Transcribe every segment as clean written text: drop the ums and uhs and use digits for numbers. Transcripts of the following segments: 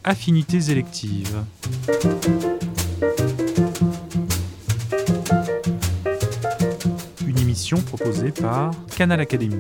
Affinités électives. Une émission proposée par Canal Académie.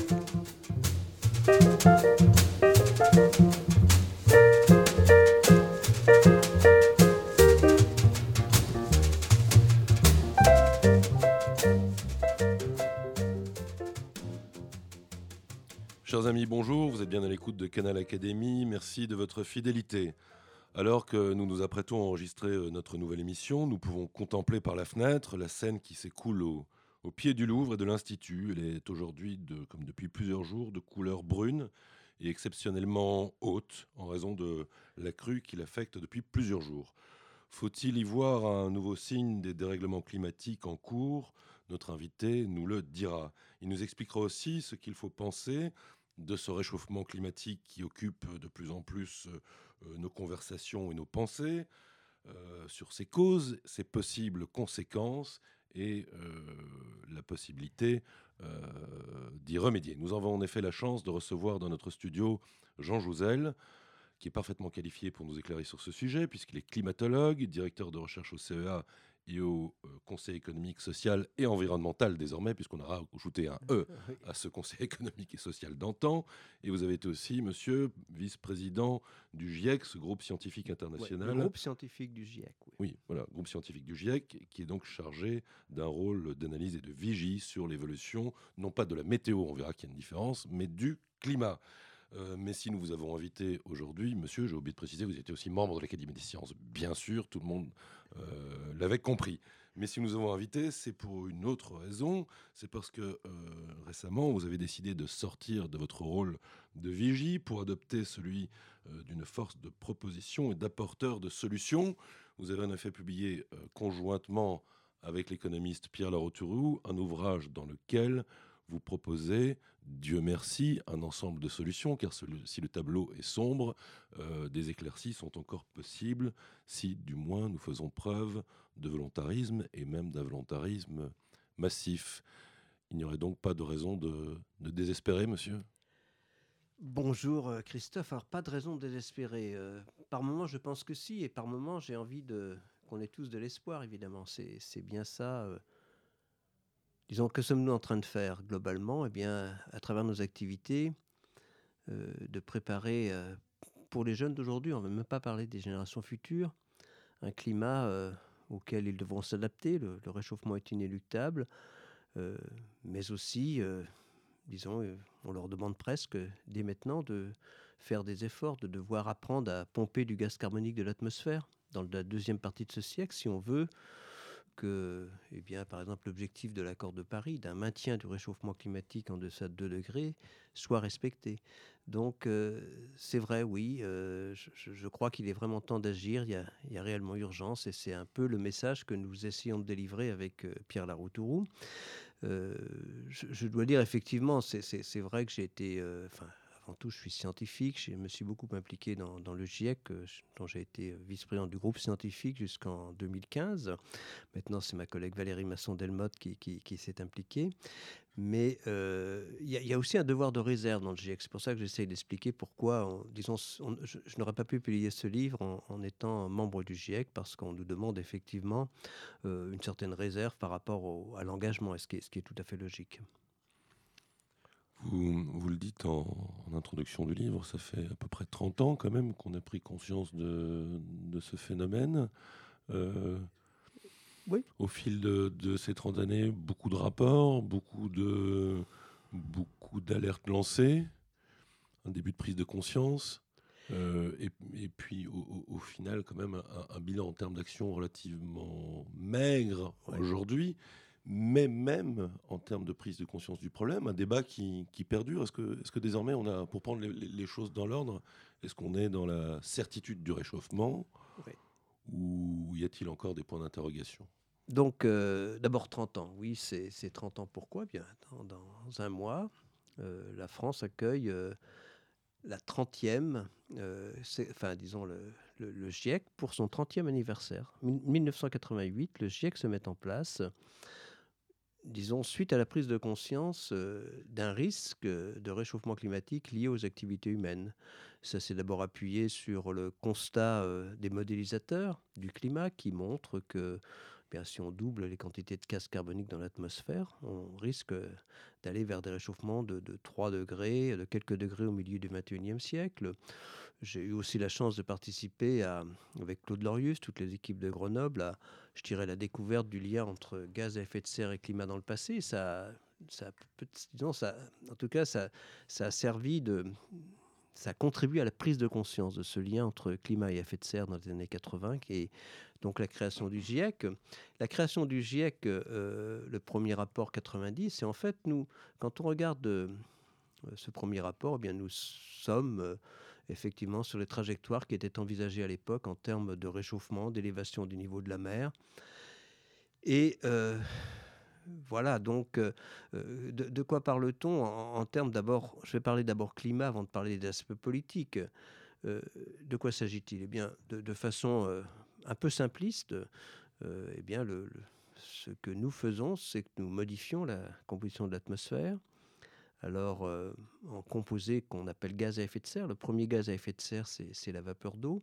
Chers amis, bonjour, vous êtes bien à l'écoute de Canal Académie, merci de votre fidélité. Alors que nous nous apprêtons à enregistrer notre nouvelle émission, nous pouvons contempler par la fenêtre la Seine qui s'écoule au pied du Louvre et de l'Institut. Elle est aujourd'hui, comme depuis plusieurs jours, de couleur brune et exceptionnellement haute en raison de la crue qui l'affecte depuis plusieurs jours. Faut-il y voir un nouveau signe des dérèglements climatiques en cours ? Notre invité nous le dira. Il nous expliquera aussi ce qu'il faut penser de ce réchauffement climatique qui occupe de plus en plus nos conversations et nos pensées, sur ses causes, ses possibles conséquences et la possibilité d'y remédier. Nous avons en effet la chance de recevoir dans notre studio Jean Jouzel, qui est parfaitement qualifié pour nous éclairer sur ce sujet, puisqu'il est climatologue, directeur de recherche au CEA et au Conseil économique, social et environnemental désormais, puisqu'on a rajouté un E à ce Conseil économique et social d'antan. Et vous avez été aussi, monsieur, vice-président du GIEC, ce groupe scientifique international. Le groupe scientifique du GIEC, oui. Oui, voilà, groupe scientifique du GIEC, qui est donc chargé d'un rôle d'analyse et de vigie sur l'évolution, non pas de la météo, on verra qu'il y a une différence, mais du climat. Mais si nous vous avons invité aujourd'hui, monsieur, j'ai oublié de préciser, vous étiez aussi membre de l'Académie des sciences, bien sûr, tout le monde l'avait compris. Mais si nous avons invité, c'est pour une autre raison, c'est parce que récemment, vous avez décidé de sortir de votre rôle de vigie pour adopter celui d'une force de proposition et d'apporteur de solutions. Vous avez en effet publié conjointement avec l'économiste Pierre Larouturou un ouvrage dans lequel vous proposez, Dieu merci, un ensemble de solutions, car si le tableau est sombre, des éclaircies sont encore possibles, si du moins nous faisons preuve de volontarisme et même d'un volontarisme massif. Il n'y aurait donc pas de raison de désespérer, monsieur ? Bonjour Christophe, alors pas de raison de désespérer. Par moments je pense que si, et par moments j'ai envie qu'on ait tous de l'espoir, évidemment. C'est bien ça. Disons, que sommes-nous en train de faire globalement ? Eh bien, à travers nos activités, de préparer pour les jeunes d'aujourd'hui, on ne va même pas parler des générations futures, un climat auquel ils devront s'adapter. Le réchauffement est inéluctable, mais aussi, disons, on leur demande presque dès maintenant de faire des efforts, de devoir apprendre à pomper du gaz carbonique de l'atmosphère dans la deuxième partie de ce siècle, si on veut que, eh bien, par exemple, l'objectif de l'accord de Paris, d'un maintien du réchauffement climatique en deçà de 2 degrés, soit respecté. Donc, c'est vrai, oui, je crois qu'il est vraiment temps d'agir, il y a réellement urgence, et c'est un peu le message que nous essayons de délivrer avec Pierre Larouturou. Je dois dire, effectivement, c'est vrai que j'ai été... avant tout, je suis scientifique. Je me suis beaucoup impliqué dans le GIEC, dont j'ai été vice-président du groupe scientifique jusqu'en 2015. Maintenant, c'est ma collègue Valérie Masson-Delmotte qui s'est impliquée. Mais il y a aussi un devoir de réserve dans le GIEC. C'est pour ça que j'essaie d'expliquer pourquoi, je n'aurais pas pu publier ce livre en étant membre du GIEC, parce qu'on nous demande effectivement une certaine réserve par rapport à l'engagement, et ce qui est tout à fait logique. Vous le dites en introduction du livre, ça fait à peu près 30 ans quand même qu'on a pris conscience de ce phénomène. Oui. Au fil de ces 30 années, beaucoup de rapports, beaucoup d'alertes lancées, un début de prise de conscience, et puis au final quand même un bilan en termes d'action relativement maigre aujourd'hui. Mais même en termes de prise de conscience du problème, un débat qui perdure. Est-ce que désormais, on a, pour prendre les choses dans l'ordre, est-ce qu'on est dans la certitude du réchauffement ? Oui. Ou y a-t-il encore des points d'interrogation ? Donc, d'abord 30 ans. Oui, c'est 30 ans. Pourquoi ? Bien, dans un mois, la France accueille la 30e, disons le GIEC pour son 30e anniversaire. 1988, le GIEC se met en place. disons, suite à la prise de conscience d'un risque de réchauffement climatique lié aux activités humaines. Ça s'est d'abord appuyé sur le constat des modélisateurs du climat qui montrent que bien, si on double les quantités de gaz carbonique dans l'atmosphère, on risque d'aller vers des réchauffements de 3 degrés, de quelques degrés au milieu du 21e siècle. J'ai eu aussi la chance de participer avec Claude Lorius, toutes les équipes de Grenoble, à, je dirais, la découverte du lien entre gaz à effet de serre et climat dans le passé. Disons, en tout cas, ça a servi ça contribue à la prise de conscience de ce lien entre climat et effet de serre dans les années 80, et donc la création du GIEC. La création du GIEC, le premier rapport 90, et en fait, quand on regarde ce premier rapport, eh bien, nous sommes effectivement sur les trajectoires qui étaient envisagées à l'époque en termes de réchauffement, d'élévation du niveau de la mer. Et voilà, donc de quoi parle-t-on en termes d'abord, je vais parler d'abord climat avant de parler des aspects politiques. De quoi s'agit-il? Eh bien, de façon un peu simpliste, eh bien, ce que nous faisons, c'est que nous modifions la composition de l'atmosphère. Alors, en composé qu'on appelle gaz à effet de serre. Le premier gaz à effet de serre, c'est la vapeur d'eau.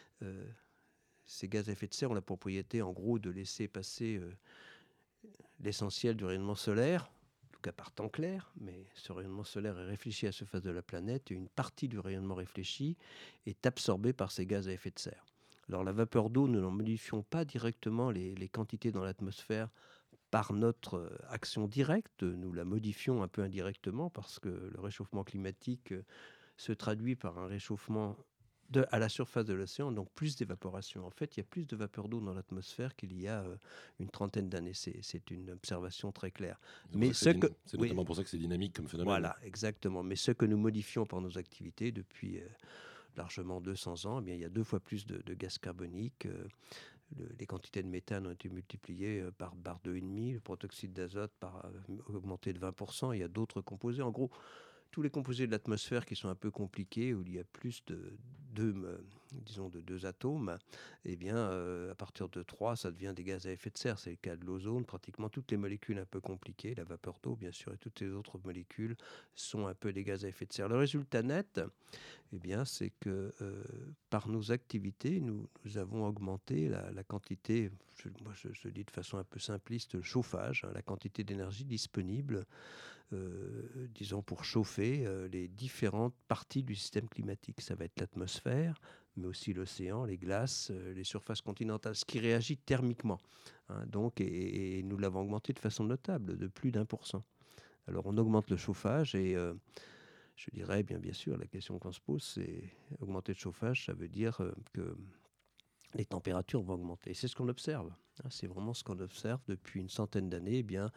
Ces gaz à effet de serre ont la propriété, en gros, de laisser passer l'essentiel du rayonnement solaire, en tout cas par temps clair, mais ce rayonnement solaire est réfléchi à la surface de la planète et une partie du rayonnement réfléchi est absorbée par ces gaz à effet de serre. Alors la vapeur d'eau, nous n'en modifions pas directement les quantités dans l'atmosphère par notre action directe, nous la modifions un peu indirectement parce que le réchauffement climatique se traduit par un réchauffement à la surface de l'océan, donc plus d'évaporation. En fait, il y a plus de vapeur d'eau dans l'atmosphère qu'il y a une trentaine d'années. C'est une observation très claire. C'est notamment pour ça que c'est dynamique comme phénomène. Voilà, exactement. Mais ce que nous modifions par nos activités depuis largement 200 ans, eh bien, il y a 2 fois plus de gaz carbonique. Les quantités de méthane ont été multipliées par 2,5, le protoxyde d'azote augmenté de 20%. Il y a d'autres composés. En gros, tous les composés de l'atmosphère qui sont un peu compliqués, où il y a plus de 2 atomes, eh bien, à partir de 3, ça devient des gaz à effet de serre. C'est le cas de l'ozone. Pratiquement toutes les molécules un peu compliquées, la vapeur d'eau, bien sûr, et toutes les autres molécules sont un peu des gaz à effet de serre. Le résultat net, eh bien, c'est que par nos activités, nous avons augmenté la quantité, je dis de façon un peu simpliste, le chauffage, la quantité d'énergie disponible, disons, pour chauffer les différentes parties du système climatique. Ça va être l'atmosphère, mais aussi l'océan, les glaces, les surfaces continentales, ce qui réagit thermiquement. Donc, et nous l'avons augmenté de façon notable, de plus d'1%. Alors, on augmente le chauffage et je dirais, bien sûr, la question qu'on se pose, c'est augmenter le chauffage, ça veut dire que les températures vont augmenter. C'est ce qu'on observe. C'est vraiment ce qu'on observe depuis une centaine d'années. Eh bien,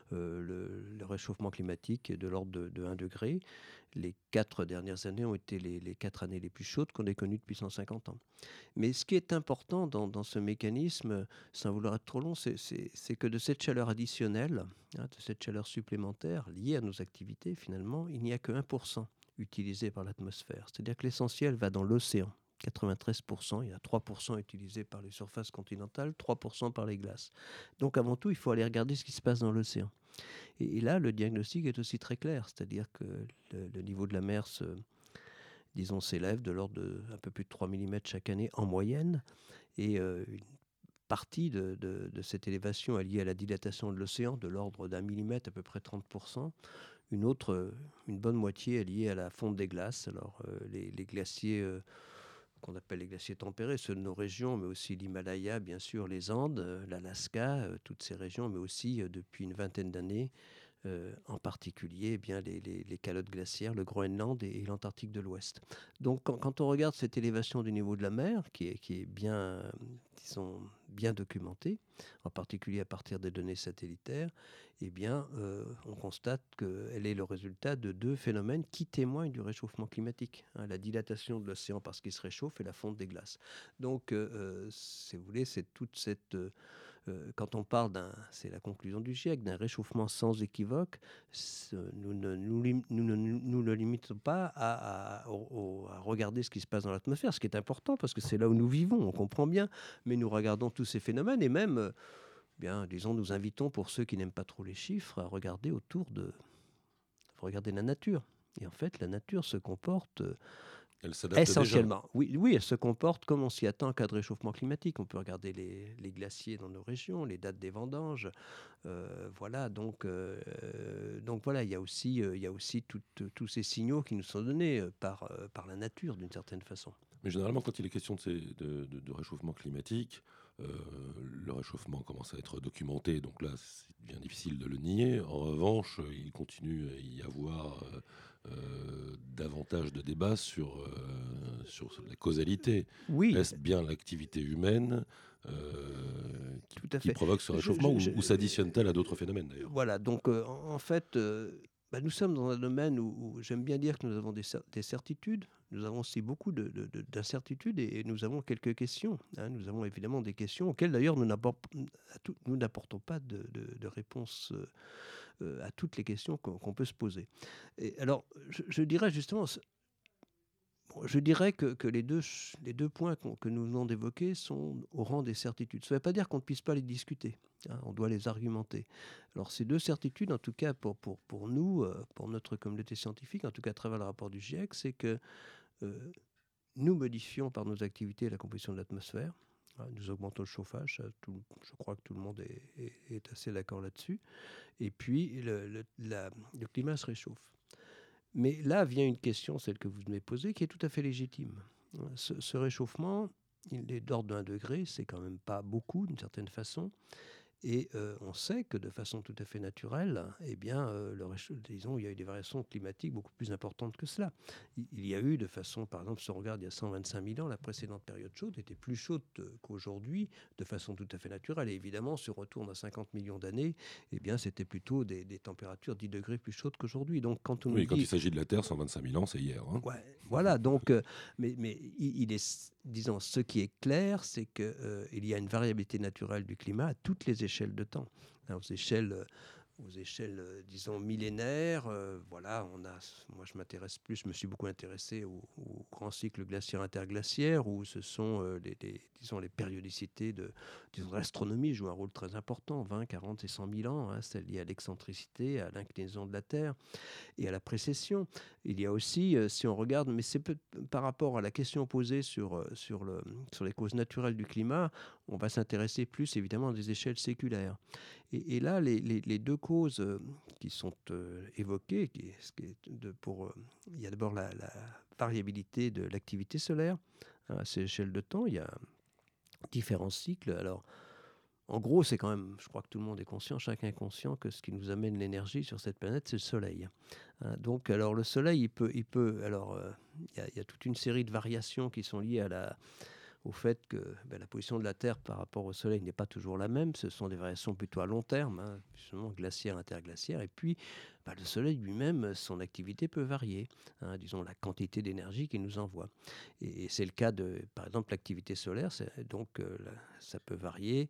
le réchauffement climatique est de l'ordre de 1 degré. Les 4 dernières années ont été les 4 années les plus chaudes qu'on ait connues depuis 150 ans. Mais ce qui est important dans ce mécanisme, sans vouloir être trop long, c'est que de cette chaleur additionnelle, de cette chaleur supplémentaire liée à nos activités, finalement, il n'y a que 1% utilisé par l'atmosphère. C'est-à-dire que l'essentiel va dans l'océan. 93%, il y a 3% utilisés par les surfaces continentales, 3% par les glaces. Donc avant tout, il faut aller regarder ce qui se passe dans l'océan. Et là, le diagnostic est aussi très clair, c'est-à-dire que le niveau de la mer s'élève de l'ordre de un peu plus de 3 mm chaque année en moyenne, et une partie de cette élévation est liée à la dilatation de l'océan, de l'ordre d'1 millimètre, à peu près 30%. Une bonne moitié est liée à la fonte des glaces. Alors les glaciers qu'on appelle les glaciers tempérés, ceux de nos régions, mais aussi l'Himalaya, bien sûr, les Andes, l'Alaska, toutes ces régions, mais aussi depuis une vingtaine d'années, en particulier les calottes glaciaires, le Groenland et l'Antarctique de l'Ouest. Donc quand on regarde cette élévation du niveau de la mer, qui est bien, disons, bien documentée, en particulier à partir des données satellitaires, eh bien, on constate qu'elle est le résultat de 2 phénomènes qui témoignent du réchauffement climatique. La dilatation de l'océan parce qu'il se réchauffe et la fonte des glaces. Donc, si vous voulez, c'est toute cette... quand on parle c'est la conclusion du GIEC, d'un réchauffement sans équivoque, nous ne le limitons pas à regarder ce qui se passe dans l'atmosphère, ce qui est important parce que c'est là où nous vivons, on comprend bien, mais nous regardons tous ces phénomènes et même... bien, disons, nous invitons, pour ceux qui n'aiment pas trop les chiffres, à regarder regarder la nature. Et en fait, la nature se comporte Elle s'adapte déjà. essentiellement. Oui, elle se comporte comme on s'y attend en cas de réchauffement climatique. On peut regarder les glaciers dans nos régions, les dates des vendanges. Voilà, donc voilà, il y a aussi tous ces signaux qui nous sont donnés par la nature, d'une certaine façon. Mais généralement, quand il est question de réchauffement climatique, le réchauffement commence à être documenté, donc là, c'est bien difficile de le nier. En revanche, il continue à y avoir davantage de débats sur la causalité. Oui, Est-ce bien l'activité humaine tout à qui fait. provoque ce réchauffement ou s'additionne-t-elle à d'autres phénomènes d'ailleurs? Voilà, donc en fait, nous sommes dans un domaine où j'aime bien dire que nous avons des certitudes, nous avons aussi beaucoup d'incertitudes et nous avons quelques questions. Hein. Nous avons évidemment des questions auxquelles d'ailleurs nous n'apportons pas de réponse à toutes les questions qu'on peut se poser. Et alors, je dirais justement, je dirais que les deux points que nous venons d'évoquer sont au rang des certitudes. Ça ne veut pas dire qu'on ne puisse pas les discuter. Hein, on doit les argumenter. Alors ces deux certitudes, en tout cas pour nous, pour notre communauté scientifique, en tout cas à travers le rapport du GIEC, c'est que nous modifions par nos activités la composition de l'atmosphère. Hein, nous augmentons le chauffage. Je crois que tout le monde est assez d'accord là-dessus. Et puis le climat se réchauffe. Mais là vient une question, celle que vous venez poser, qui est tout à fait légitime. Ce réchauffement, il est d'ordre de 1 degré, c'est quand même pas beaucoup d'une certaine façon. Et on sait que de façon tout à fait naturelle, eh bien, disons, il y a eu des variations climatiques beaucoup plus importantes que cela. Il y a eu de façon, par exemple, si on regarde il y a 125 000 ans, la précédente période chaude était plus chaude qu'aujourd'hui, de façon tout à fait naturelle. Et évidemment, si on retourne à 50 millions d'années, eh bien, c'était plutôt des températures 10 degrés plus chaudes qu'aujourd'hui. Donc, quand il s'agit de la Terre, 125 000 ans, c'est hier. Hein. Ouais, voilà, donc, mais il est, disons, ce qui est clair, c'est qu'il y a une variabilité naturelle du climat à toutes les échelles de temps. Hein, aux échelles, disons, millénaires, voilà, moi je me suis beaucoup intéressé au grand cycle glaciaire-interglaciaire, où ce sont disons, les périodicités de l'astronomie jouent un rôle très important, 20, 40 et 100 000 ans, hein, c'est lié à l'excentricité, à l'inclinaison de la Terre et à la précession. Il y a aussi, si on regarde, mais c'est par rapport à la question posée sur les causes naturelles du climat, on va s'intéresser plus évidemment à des échelles séculaires. Et là, les deux causes qui sont évoquées, il y a d'abord la variabilité de l'activité solaire. Hein, à ces échelles de temps, il y a différents cycles. Alors, en gros, c'est quand même, je crois que tout le monde est conscient, chacun est conscient que ce qui nous amène l'énergie sur cette planète, c'est le Soleil. Hein, donc, alors le Soleil, il y a toute une série de variations qui sont liées au fait que la position de la Terre par rapport au Soleil n'est pas toujours la même. Ce sont des variations plutôt à long terme, hein, justement glaciaire, interglaciaire. Et puis, le Soleil lui-même, son activité peut varier. Hein, disons la quantité d'énergie qu'il nous envoie. Et c'est le cas de, par exemple, l'activité solaire. Donc, ça peut varier.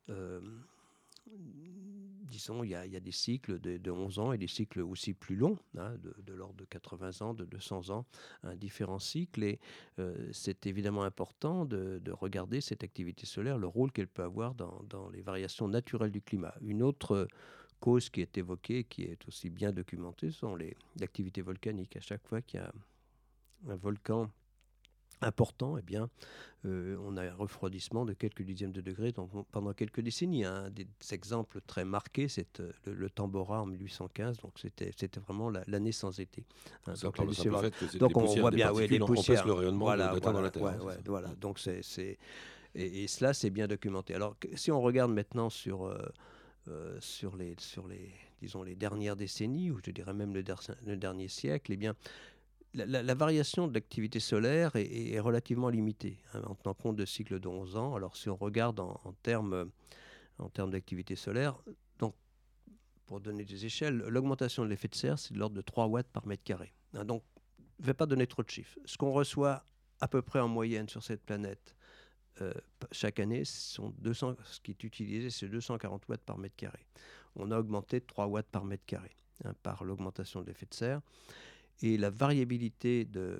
Disons, il y a des cycles de 11 ans et des cycles aussi plus longs, hein, de l'ordre de 80 ans, de 200 ans, différents cycles. Et c'est évidemment important de regarder cette activité solaire, le rôle qu'elle peut avoir dans les variations naturelles du climat. Une autre cause qui est évoquée, qui est aussi bien documentée, sont l'activité volcanique. À chaque fois qu'il y a un volcan important, eh bien, on a un refroidissement de quelques dixièmes de degrés pendant quelques décennies. Un des exemples très marqués, c'est le Tambora en 1815. Donc c'était vraiment l'année sans été. Hein, ça parle simple fait que donc on voit bien des poussières, le rayonnement voilà, de la Terre dans la Terre. Voilà. Donc et cela c'est bien documenté. Alors si on regarde maintenant sur les disons les dernières décennies, ou je dirais même le dernier siècle, eh bien la variation de l'activité solaire est relativement limitée, hein, en tenant compte de cycles de 11 ans. Alors si on regarde en termes d'activité solaire, donc pour donner des échelles, l'augmentation de l'effet de serre, c'est de l'ordre de 3 watts par mètre carré. Hein, donc je ne vais pas donner trop de chiffres. Ce qu'on reçoit à peu près en moyenne sur cette planète chaque année, ce qui est utilisé, c'est 240 watts par mètre carré. On a augmenté de 3 watts par mètre carré, hein, par l'augmentation de l'effet de serre. Et la variabilité de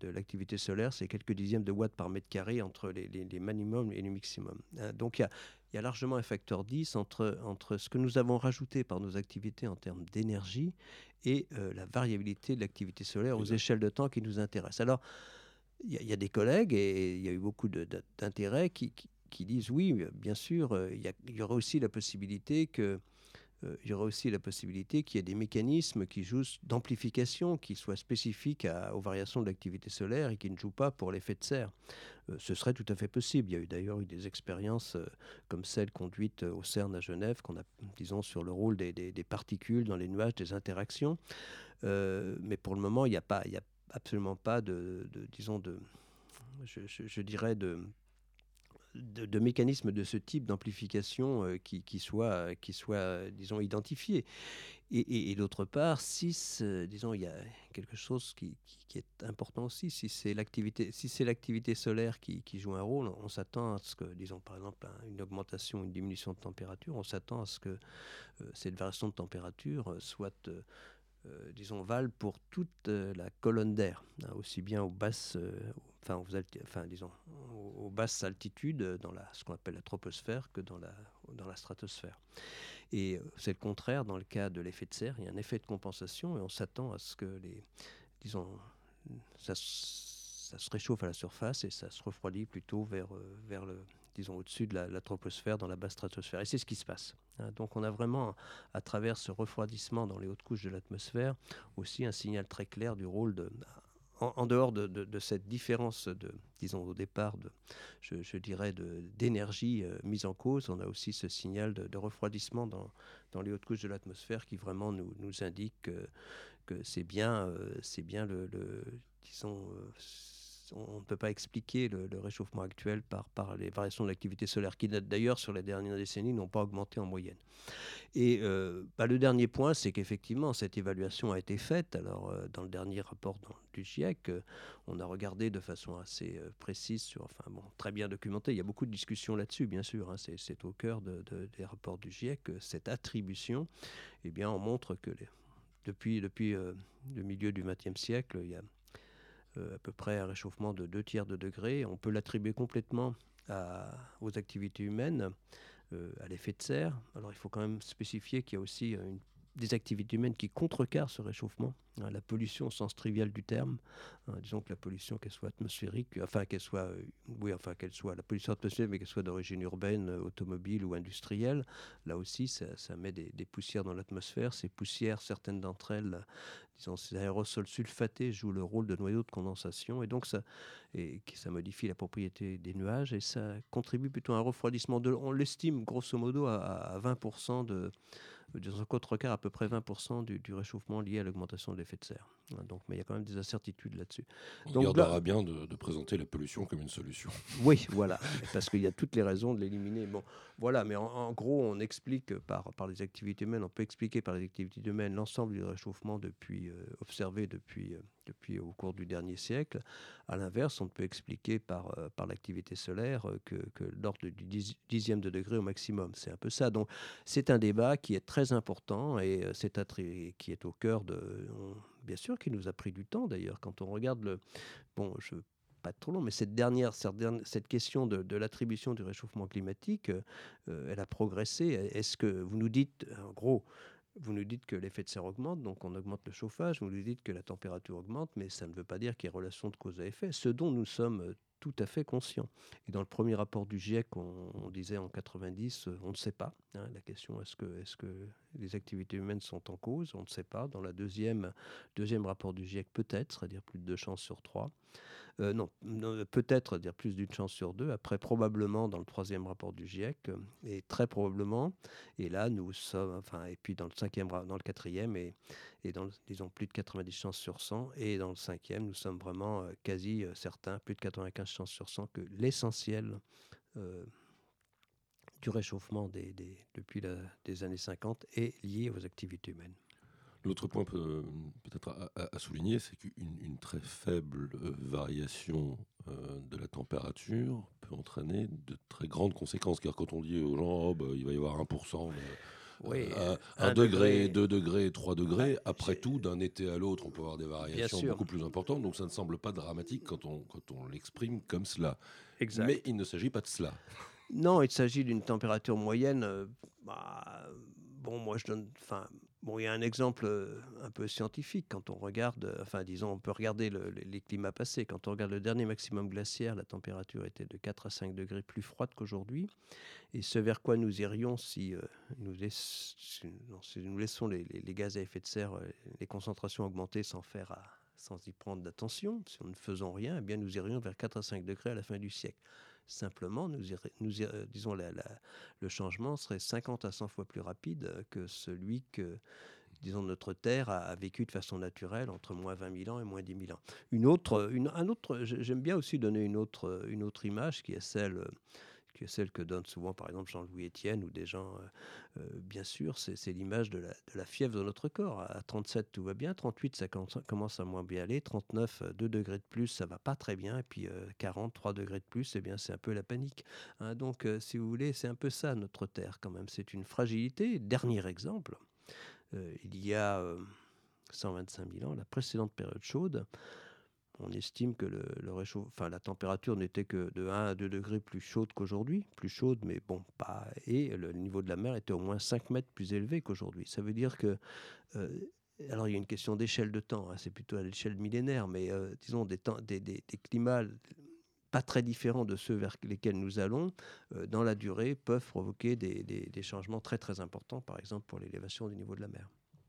l'activité solaire, c'est quelques dixièmes de watts par mètre carré entre les minimums et les maximums. Donc il il y a largement un facteur 10 entre ce que nous avons rajouté par nos activités en termes d'énergie et la variabilité de l'activité solaire aux échelles de temps qui nous intéressent. Alors, il y a des collègues, et il y a eu beaucoup d'intérêts qui disent oui, bien sûr, il y aurait aussi la possibilité qu'il y ait des mécanismes qui jouent d'amplification, qui soient spécifiques aux variations de l'activité solaire et qui ne jouent pas pour l'effet de serre. Ce serait tout à fait possible. Il y a d'ailleurs eu des expériences comme celle conduite au CERN à Genève, disons, sur le rôle des particules dans les nuages, des interactions. Mais pour le moment, il n'y a absolument pas je dirais, de mécanismes de ce type d'amplification qui soit, disons, identifié. Et d'autre part, disons, il y a quelque chose qui est important aussi, si c'est l'activité solaire qui joue un rôle, on s'attend à ce que, disons, par exemple, une augmentation, une diminution de température, on s'attend à ce que cette variation de température soit... disons, valent pour toute la colonne d'air, aussi bien aux basses, aux basses altitudes, dans ce qu'on appelle la troposphère, que dans la stratosphère. Et c'est le contraire dans le cas de l'effet de serre. Il y a un effet de compensation et on s'attend à ce que ça se réchauffe à la surface et ça se refroidit plutôt vers au-dessus de la troposphère, dans la basse stratosphère. Et c'est ce qui se passe. Donc on a vraiment, à travers ce refroidissement dans les hautes couches de l'atmosphère, aussi un signal très clair du rôle en dehors de cette différence disons au départ, je dirais, d'énergie mise en cause. On a aussi ce signal de refroidissement dans les hautes couches de l'atmosphère qui vraiment nous indique que c'est bien disons... on ne peut pas expliquer le réchauffement actuel par les variations de l'activité solaire, qui d'ailleurs sur les dernières décennies n'ont pas augmenté en moyenne. Et le dernier point, c'est qu'effectivement cette évaluation a été faite. Alors dans le dernier rapport du GIEC, on a regardé de façon assez précise, très bien documenté. Il y a beaucoup de discussions là-dessus, bien sûr. C'est au cœur des rapports du GIEC. Cette attribution, eh bien, on montre que depuis le milieu du XXe siècle, il y a à peu près un réchauffement de 2/3 de degré. On peut l'attribuer complètement aux activités humaines, à l'effet de serre. Alors il faut quand même spécifier qu'il y a aussi des activités humaines qui contrecarrent ce réchauffement. La pollution au sens trivial du terme. Disons que la pollution, qu'elle soit atmosphérique, qu'elle soit la pollution atmosphérique, mais qu'elle soit d'origine urbaine, automobile ou industrielle. Là aussi, ça met des poussières dans l'atmosphère. Ces poussières, certaines d'entre elles, disons, ces aérosols sulfatés jouent le rôle de noyaux de condensation. Et donc, ça modifie la propriété des nuages et ça contribue plutôt à un refroidissement. On l'estime grosso modo à 20% disons qu'au trois quarts, à peu près 20% du réchauffement lié à l'augmentation de l'effet de serre. Donc, mais il y a quand même des incertitudes là-dessus. On gardera bien de présenter la pollution comme une solution. Oui, voilà, parce qu'il y a toutes les raisons de l'éliminer. Bon, voilà, mais en gros, on explique par les activités humaines, on peut expliquer par les activités humaines l'ensemble du réchauffement observé depuis au cours du dernier siècle. À l'inverse, on peut expliquer par l'activité solaire que l'ordre du dixième de degré au maximum. C'est un peu ça. Donc, c'est un débat qui est très important et qui est au cœur bien sûr, qui nous a pris du temps d'ailleurs. Quand on regarde pas trop long, mais cette question de l'attribution du réchauffement climatique, elle a progressé. Est-ce que vous nous dites, en gros, vous nous dites que l'effet de serre augmente, donc on augmente le chauffage, vous nous dites que la température augmente, mais ça ne veut pas dire qu'il y a relation de cause à effet, ce dont nous sommes tout à fait conscients. Et dans le premier rapport du GIEC, on disait en 90, on ne sait pas. La question, est-ce que les activités humaines sont en cause? On ne sait pas. Dans le deuxième rapport du GIEC, peut-être, c'est-à-dire plus de 2 chances sur 3. Non, peut-être dire plus d'une chance sur 2. Après, probablement dans le troisième rapport du GIEC, et très probablement. Et là, nous sommes, et puis dans le quatrième, et dans, disons, plus de 90 chances sur 100. Et dans le cinquième, nous sommes vraiment quasi certains, plus de 95 chances sur 100, que l'essentiel du réchauffement depuis des années 50 est lié aux activités humaines. L'autre point peut-être à souligner, c'est qu'une très faible variation de la température peut entraîner de très grandes conséquences. Car quand on dit aux gens, il va y avoir 1%, 1 degré, 2 degrés, 3 degrés, après tout, d'un été à l'autre, on peut avoir des variations beaucoup plus importantes. Donc ça ne semble pas dramatique quand on l'exprime comme cela. Exact. Mais il ne s'agit pas de cela. Non, il s'agit d'une température moyenne. Bah, bon, moi je donne. Enfin, bon, il y a un exemple un peu scientifique quand on regarde. Enfin, disons, on peut regarder les climats passés. Quand on regarde le dernier maximum glaciaire, la température était de 4 à 5 degrés plus froide qu'aujourd'hui. Et ce vers quoi nous irions si, si nous laissons les gaz à effet de serre, les concentrations augmenter sans y prendre d'attention, si nous ne faisons rien, eh bien nous irions vers 4 à 5 degrés à la fin du siècle. Simplement, disons, le changement serait 50 à 100 fois plus rapide que celui que, disons, notre Terre a vécu de façon naturelle entre moins 20 000 ans et moins 10 000 ans. J'aime bien aussi donner une autre image qui est celle que donne souvent, par exemple, Jean-Louis Etienne ou des gens, bien sûr, c'est l'image de la fièvre de notre corps. À 37, tout va bien. 38, ça commence à moins bien aller. 39, 2 degrés de plus, ça va pas très bien. Et puis 40, 3 degrés de plus, eh bien, c'est un peu la panique. Hein. Donc, si vous voulez, c'est un peu ça, notre Terre, quand même. C'est une fragilité. Dernier exemple, il y a 125 000 ans, la précédente période chaude, on estime que la température n'était que de 1 à 2 degrés plus chaude qu'aujourd'hui, plus chaude, mais bon, pas. Et le niveau de la mer était au moins 5 mètres plus élevé qu'aujourd'hui. Ça veut dire que, alors il y a une question d'échelle de temps, hein, c'est plutôt à l'échelle millénaire, mais disons des climats pas très différents de ceux vers lesquels nous allons, dans la durée, peuvent provoquer des changements très très importants, par exemple pour l'élévation du niveau de la mer.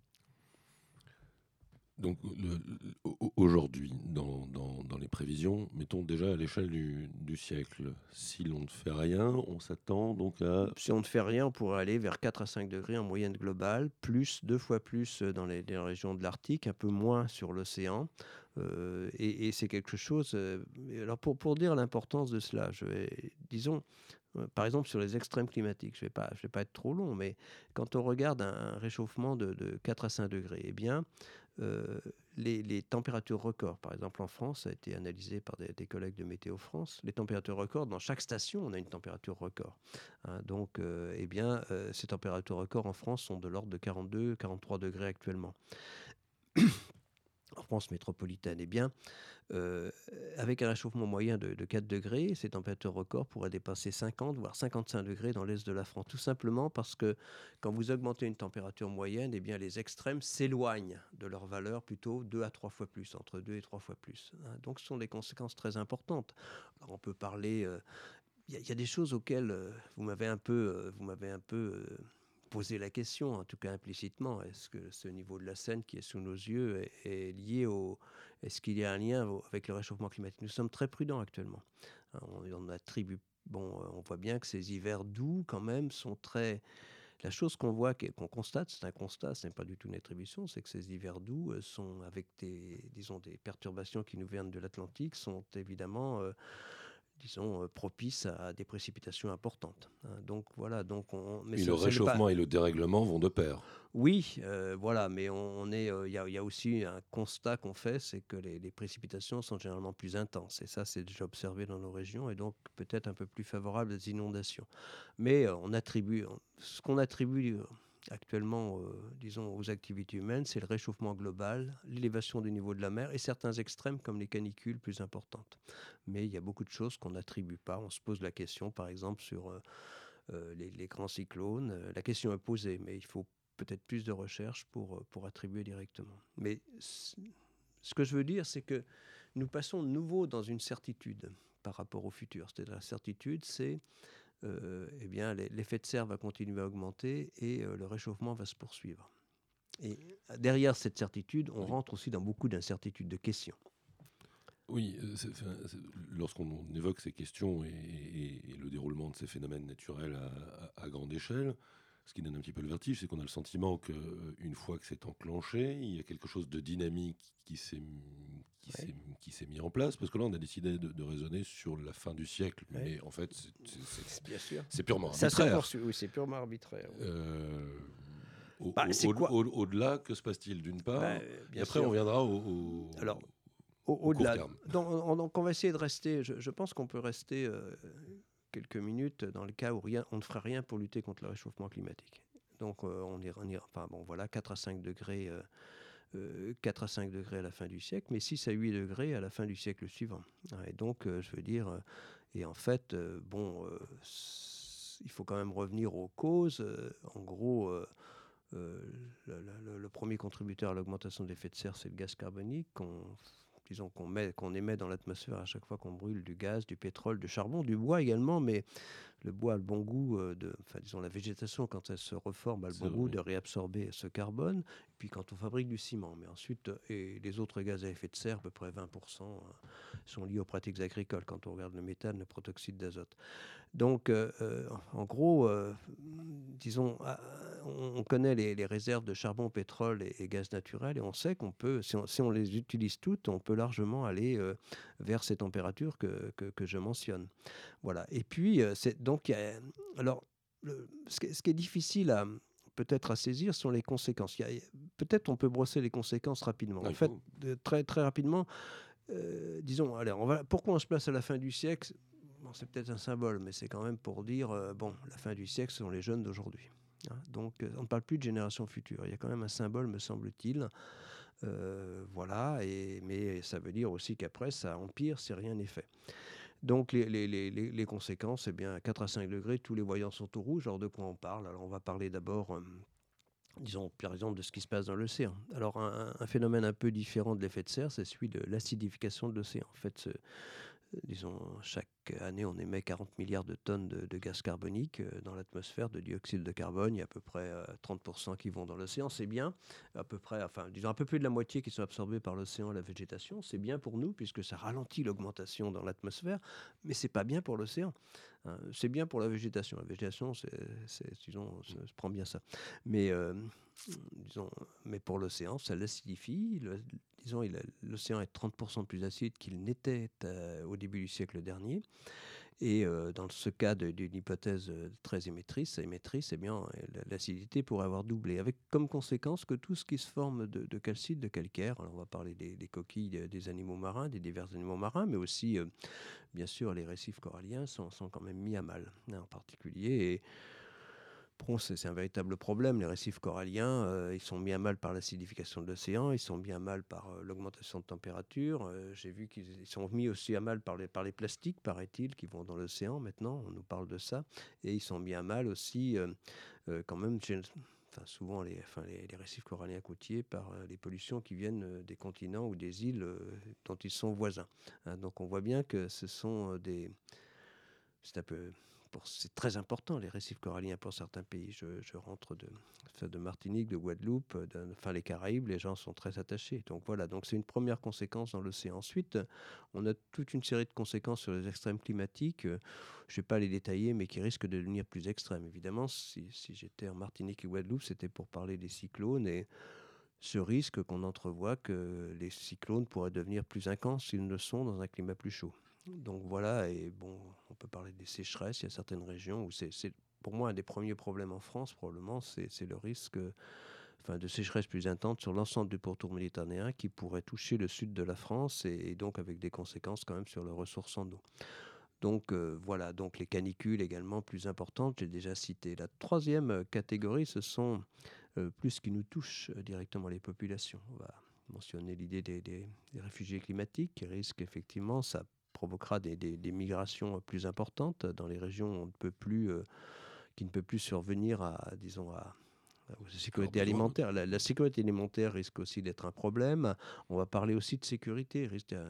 Donc aujourd'hui, dans les prévisions, mettons déjà à l'échelle du siècle, si l'on ne fait rien, on s'attend donc à... Si on ne fait rien, on pourrait aller vers 4 à 5 degrés en moyenne globale, plus 2 fois plus dans les régions de l'Arctique, un peu moins sur l'océan. Et c'est quelque chose... alors pour dire l'importance de cela, disons, par exemple sur les extrêmes climatiques, je vais pas être trop long, mais quand on regarde un réchauffement de 4 à 5 degrés, eh bien... les températures records, par exemple en France, ça a été analysé par des collègues de Météo France, les températures records, dans chaque station, on a une température record. Hein, donc, ces températures records en France sont de l'ordre de 42, 43 degrés actuellement. En France métropolitaine, eh bien, avec un réchauffement moyen de 4 degrés, ces températures records pourraient dépasser 50, voire 55 degrés dans l'est de la France. Tout simplement parce que quand vous augmentez une température moyenne, eh bien, les extrêmes s'éloignent de leur valeur plutôt 2 à 3 fois plus, entre 2 et 3 fois plus. Hein. Donc ce sont des conséquences très importantes. Alors, on peut parler... Il y a des choses auxquelles vous m'avez un peu poser la question, en tout cas implicitement. Est-ce que ce niveau de la Seine qui est sous nos yeux est lié au... Est-ce qu'il y a un lien avec le réchauffement climatique? Nous sommes très prudents actuellement. On attribue... Bon, on voit bien que ces hivers doux, quand même, sont très... La chose qu'on voit, qu'on constate, c'est un constat, ce n'est pas du tout une attribution, c'est que ces hivers doux sont, avec des perturbations qui nous viennent de l'Atlantique, sont évidemment... propice à des précipitations importantes. Hein. Donc voilà. Mais le réchauffement et le dérèglement vont de pair. Oui, voilà, mais il y a aussi un constat qu'on fait, c'est que les précipitations sont généralement plus intenses. Et ça, c'est déjà observé dans nos régions, et donc peut-être un peu plus favorable aux inondations. Mais ce qu'on attribue actuellement, disons, aux activités humaines, c'est le réchauffement global, l'élévation du niveau de la mer et certains extrêmes comme les canicules plus importantes. Mais il y a beaucoup de choses qu'on n'attribue pas. On se pose la question, par exemple, sur les grands cyclones. La question est posée, mais il faut peut-être plus de recherche pour attribuer directement. Mais ce que je veux dire, c'est que nous passons de nouveau dans une certitude par rapport au futur. C'est-à-dire la certitude, c'est l'effet de serre va continuer à augmenter et le réchauffement va se poursuivre. Et derrière cette certitude, on rentre aussi dans beaucoup d'incertitudes, de questions. Oui, lorsqu'on évoque ces questions et le déroulement de ces phénomènes naturels à grande échelle, ce qui donne un petit peu le vertige, c'est qu'on a le sentiment qu'une fois que c'est enclenché, il y a quelque chose de dynamique qui s'est mis en place. Parce que là, on a décidé de raisonner sur la fin du siècle. Ouais. Mais en fait, bien sûr. C'est purement arbitraire. Ça se poursuit, oui, c'est purement arbitraire. Oui. Au-delà, que se passe-t-il d'une part et après, sûr. On viendra Alors, au-delà. Donc, on va essayer de rester... Je pense qu'on peut rester... quelques minutes dans le cas où on ne ferait rien pour lutter contre le réchauffement climatique. Donc on ira, enfin bon voilà, 4 à 5 degrés à la fin du siècle, mais 6 à 8 degrés à la fin du siècle suivant. Et donc je veux dire, et en fait, il faut quand même revenir aux causes. En gros, le premier contributeur à l'augmentation de l'effet de serre, c'est le gaz carbonique qu'on émet dans l'atmosphère à chaque fois qu'on brûle du gaz, du pétrole, du charbon, du bois également, mais le bois a le bon goût la végétation, quand elle se reforme, a le C'est bon goût vrai. de réabsorber ce carbone. Et puis quand on fabrique du ciment, mais ensuite, et les autres gaz à effet de serre, à peu près 20%, sont liés aux pratiques agricoles. Quand on regarde le méthane, le protoxyde d'azote. Donc, en gros, on connaît les réserves de charbon, pétrole et gaz naturel, et on sait qu'on peut, si on les utilise toutes, on peut largement aller vers ces températures que je mentionne. Voilà. Et puis, alors, ce qui est difficile peut-être à saisir sont les conséquences. Peut-être on peut brosser les conséquences rapidement. Ah, En il fait, faut. très, très rapidement, disons, allez, pourquoi on se place à la fin du siècle? Bon, c'est peut-être un symbole, mais c'est quand même pour dire, la fin du siècle, ce sont les jeunes d'aujourd'hui. Hein. Donc, on ne parle plus de génération future. Il y a quand même un symbole, me semble-t-il. Voilà, mais ça veut dire aussi qu'après, ça empire si rien n'est fait. Donc, les conséquences, eh bien, 4 à 5 degrés, tous les voyants sont au rouge. Alors, de quoi on parle? Alors, on va parler d'abord, disons, par exemple, de ce qui se passe dans l'océan. Alors, un phénomène un peu différent de l'effet de serre, c'est celui de l'acidification de l'océan. En fait, disons, chaque année, on émet 40 milliards de tonnes de gaz carbonique dans l'atmosphère, de dioxyde de carbone. Il y a à peu près 30% qui vont dans l'océan. C'est bien. À peu près, disons, un peu plus de la moitié qui sont absorbés par l'océan et la végétation. C'est bien pour nous, puisque ça ralentit l'augmentation dans l'atmosphère, mais c'est pas bien pour l'océan. Hein. C'est bien pour la végétation. La végétation, disons, se prend bien ça. Mais, disons, mais pour l'océan, ça l'acidifie. Disons, l'océan est 30% plus acide qu'il n'était au début du siècle dernier. Et dans ce cas d'une hypothèse très émettrice, eh bien, l'acidité pourrait avoir doublé, avec comme conséquence que tout ce qui se forme de calcite, de calcaire, alors on va parler des coquilles des animaux marins, des divers animaux marins, mais aussi, bien sûr, les récifs coralliens sont quand même mis à mal, hein, en particulier. Et bon, c'est un véritable problème. Les récifs coralliens, ils sont mis à mal par l'acidification de l'océan, ils sont mis à mal par l'augmentation de température. J'ai vu qu'ils sont mis aussi à mal par les plastiques, paraît-il, qui vont dans l'océan maintenant. On nous parle de ça. Et ils sont mis à mal aussi, quand même, souvent les récifs coralliens côtiers par les pollutions qui viennent des continents ou des îles dont ils sont voisins. Hein, donc on voit bien que ce sont c'est un peu. C'est très important, les récifs coralliens pour certains pays. Je rentre de Martinique, de Guadeloupe, les Caraïbes, les gens sont très attachés. Donc voilà, donc c'est une première conséquence dans l'océan. Ensuite, on a toute une série de conséquences sur les extrêmes climatiques. Je ne vais pas les détailler, mais qui risquent de devenir plus extrêmes. Évidemment, si j'étais en Martinique et Guadeloupe, c'était pour parler des cyclones et ce risque qu'on entrevoit que les cyclones pourraient devenir plus intenses s'ils ne le sont dans un climat plus chaud. Donc voilà, et bon, on peut parler des sécheresses. Il y a certaines régions où c'est pour moi un des premiers problèmes en France, probablement, c'est le risque de sécheresse plus intense sur l'ensemble du pourtour méditerranéen qui pourrait toucher le sud de la France et donc avec des conséquences quand même sur les ressources en eau. Donc voilà, donc les canicules également plus importantes, j'ai déjà cité. La troisième catégorie, ce sont plus ce qui nous touche directement les populations. On va mentionner l'idée des réfugiés climatiques qui risquent effectivement, ça provoquera des migrations plus importantes dans les régions où qui ne peut plus survenir à la sécurité besoin. alimentaire. La sécurité alimentaire risque aussi d'être un problème. On va parler aussi de sécurité.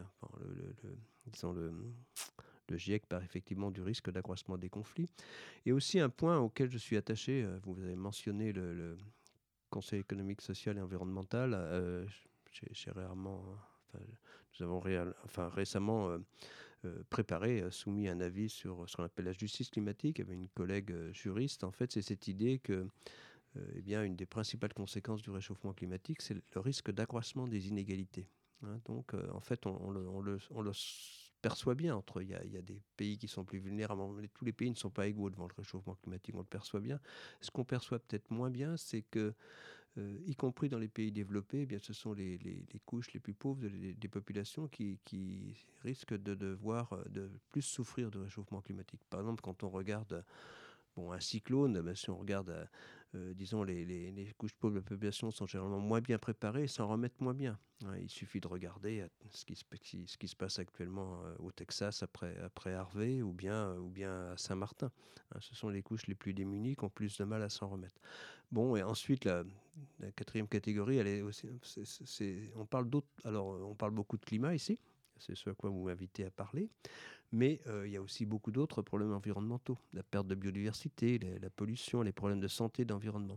Disons le GIEC parle effectivement du risque d'accroissement des conflits. Et aussi un point auquel je suis attaché, vous avez mentionné le Conseil économique, social et environnemental. J'ai rarement, nous avons récemment préparé, soumis un avis sur ce qu'on appelle la justice climatique avec une collègue juriste. En fait, c'est cette idée que eh bien, une des principales conséquences du réchauffement climatique, c'est le risque d'accroissement des inégalités. Hein. Donc, en fait, on le perçoit bien. Il y a des pays qui sont plus vulnérables. Tous les pays ne sont pas égaux devant le réchauffement climatique, on le perçoit bien. Ce qu'on perçoit peut-être moins bien, c'est que, y compris dans les pays développés, eh bien, ce sont les couches les plus pauvres des populations qui risquent de devoir de plus souffrir du réchauffement climatique. Par exemple, quand on regarde un cyclone, si on regarde disons, les couches pauvres de la population sont généralement moins bien préparées et s'en remettent moins bien. Il suffit de regarder ce qui se passe actuellement au Texas après Harvey ou bien à Saint-Martin. Ce sont les couches les plus démunies qui ont plus de mal à s'en remettre. Bon, et ensuite, la quatrième catégorie, elle est aussi, on parle d'autres. Alors, on parle beaucoup de climat ici, c'est ce à quoi vous m'invitez à parler, mais il y a aussi beaucoup d'autres problèmes environnementaux, la perte de biodiversité, la pollution, les problèmes de santé, d'environnement.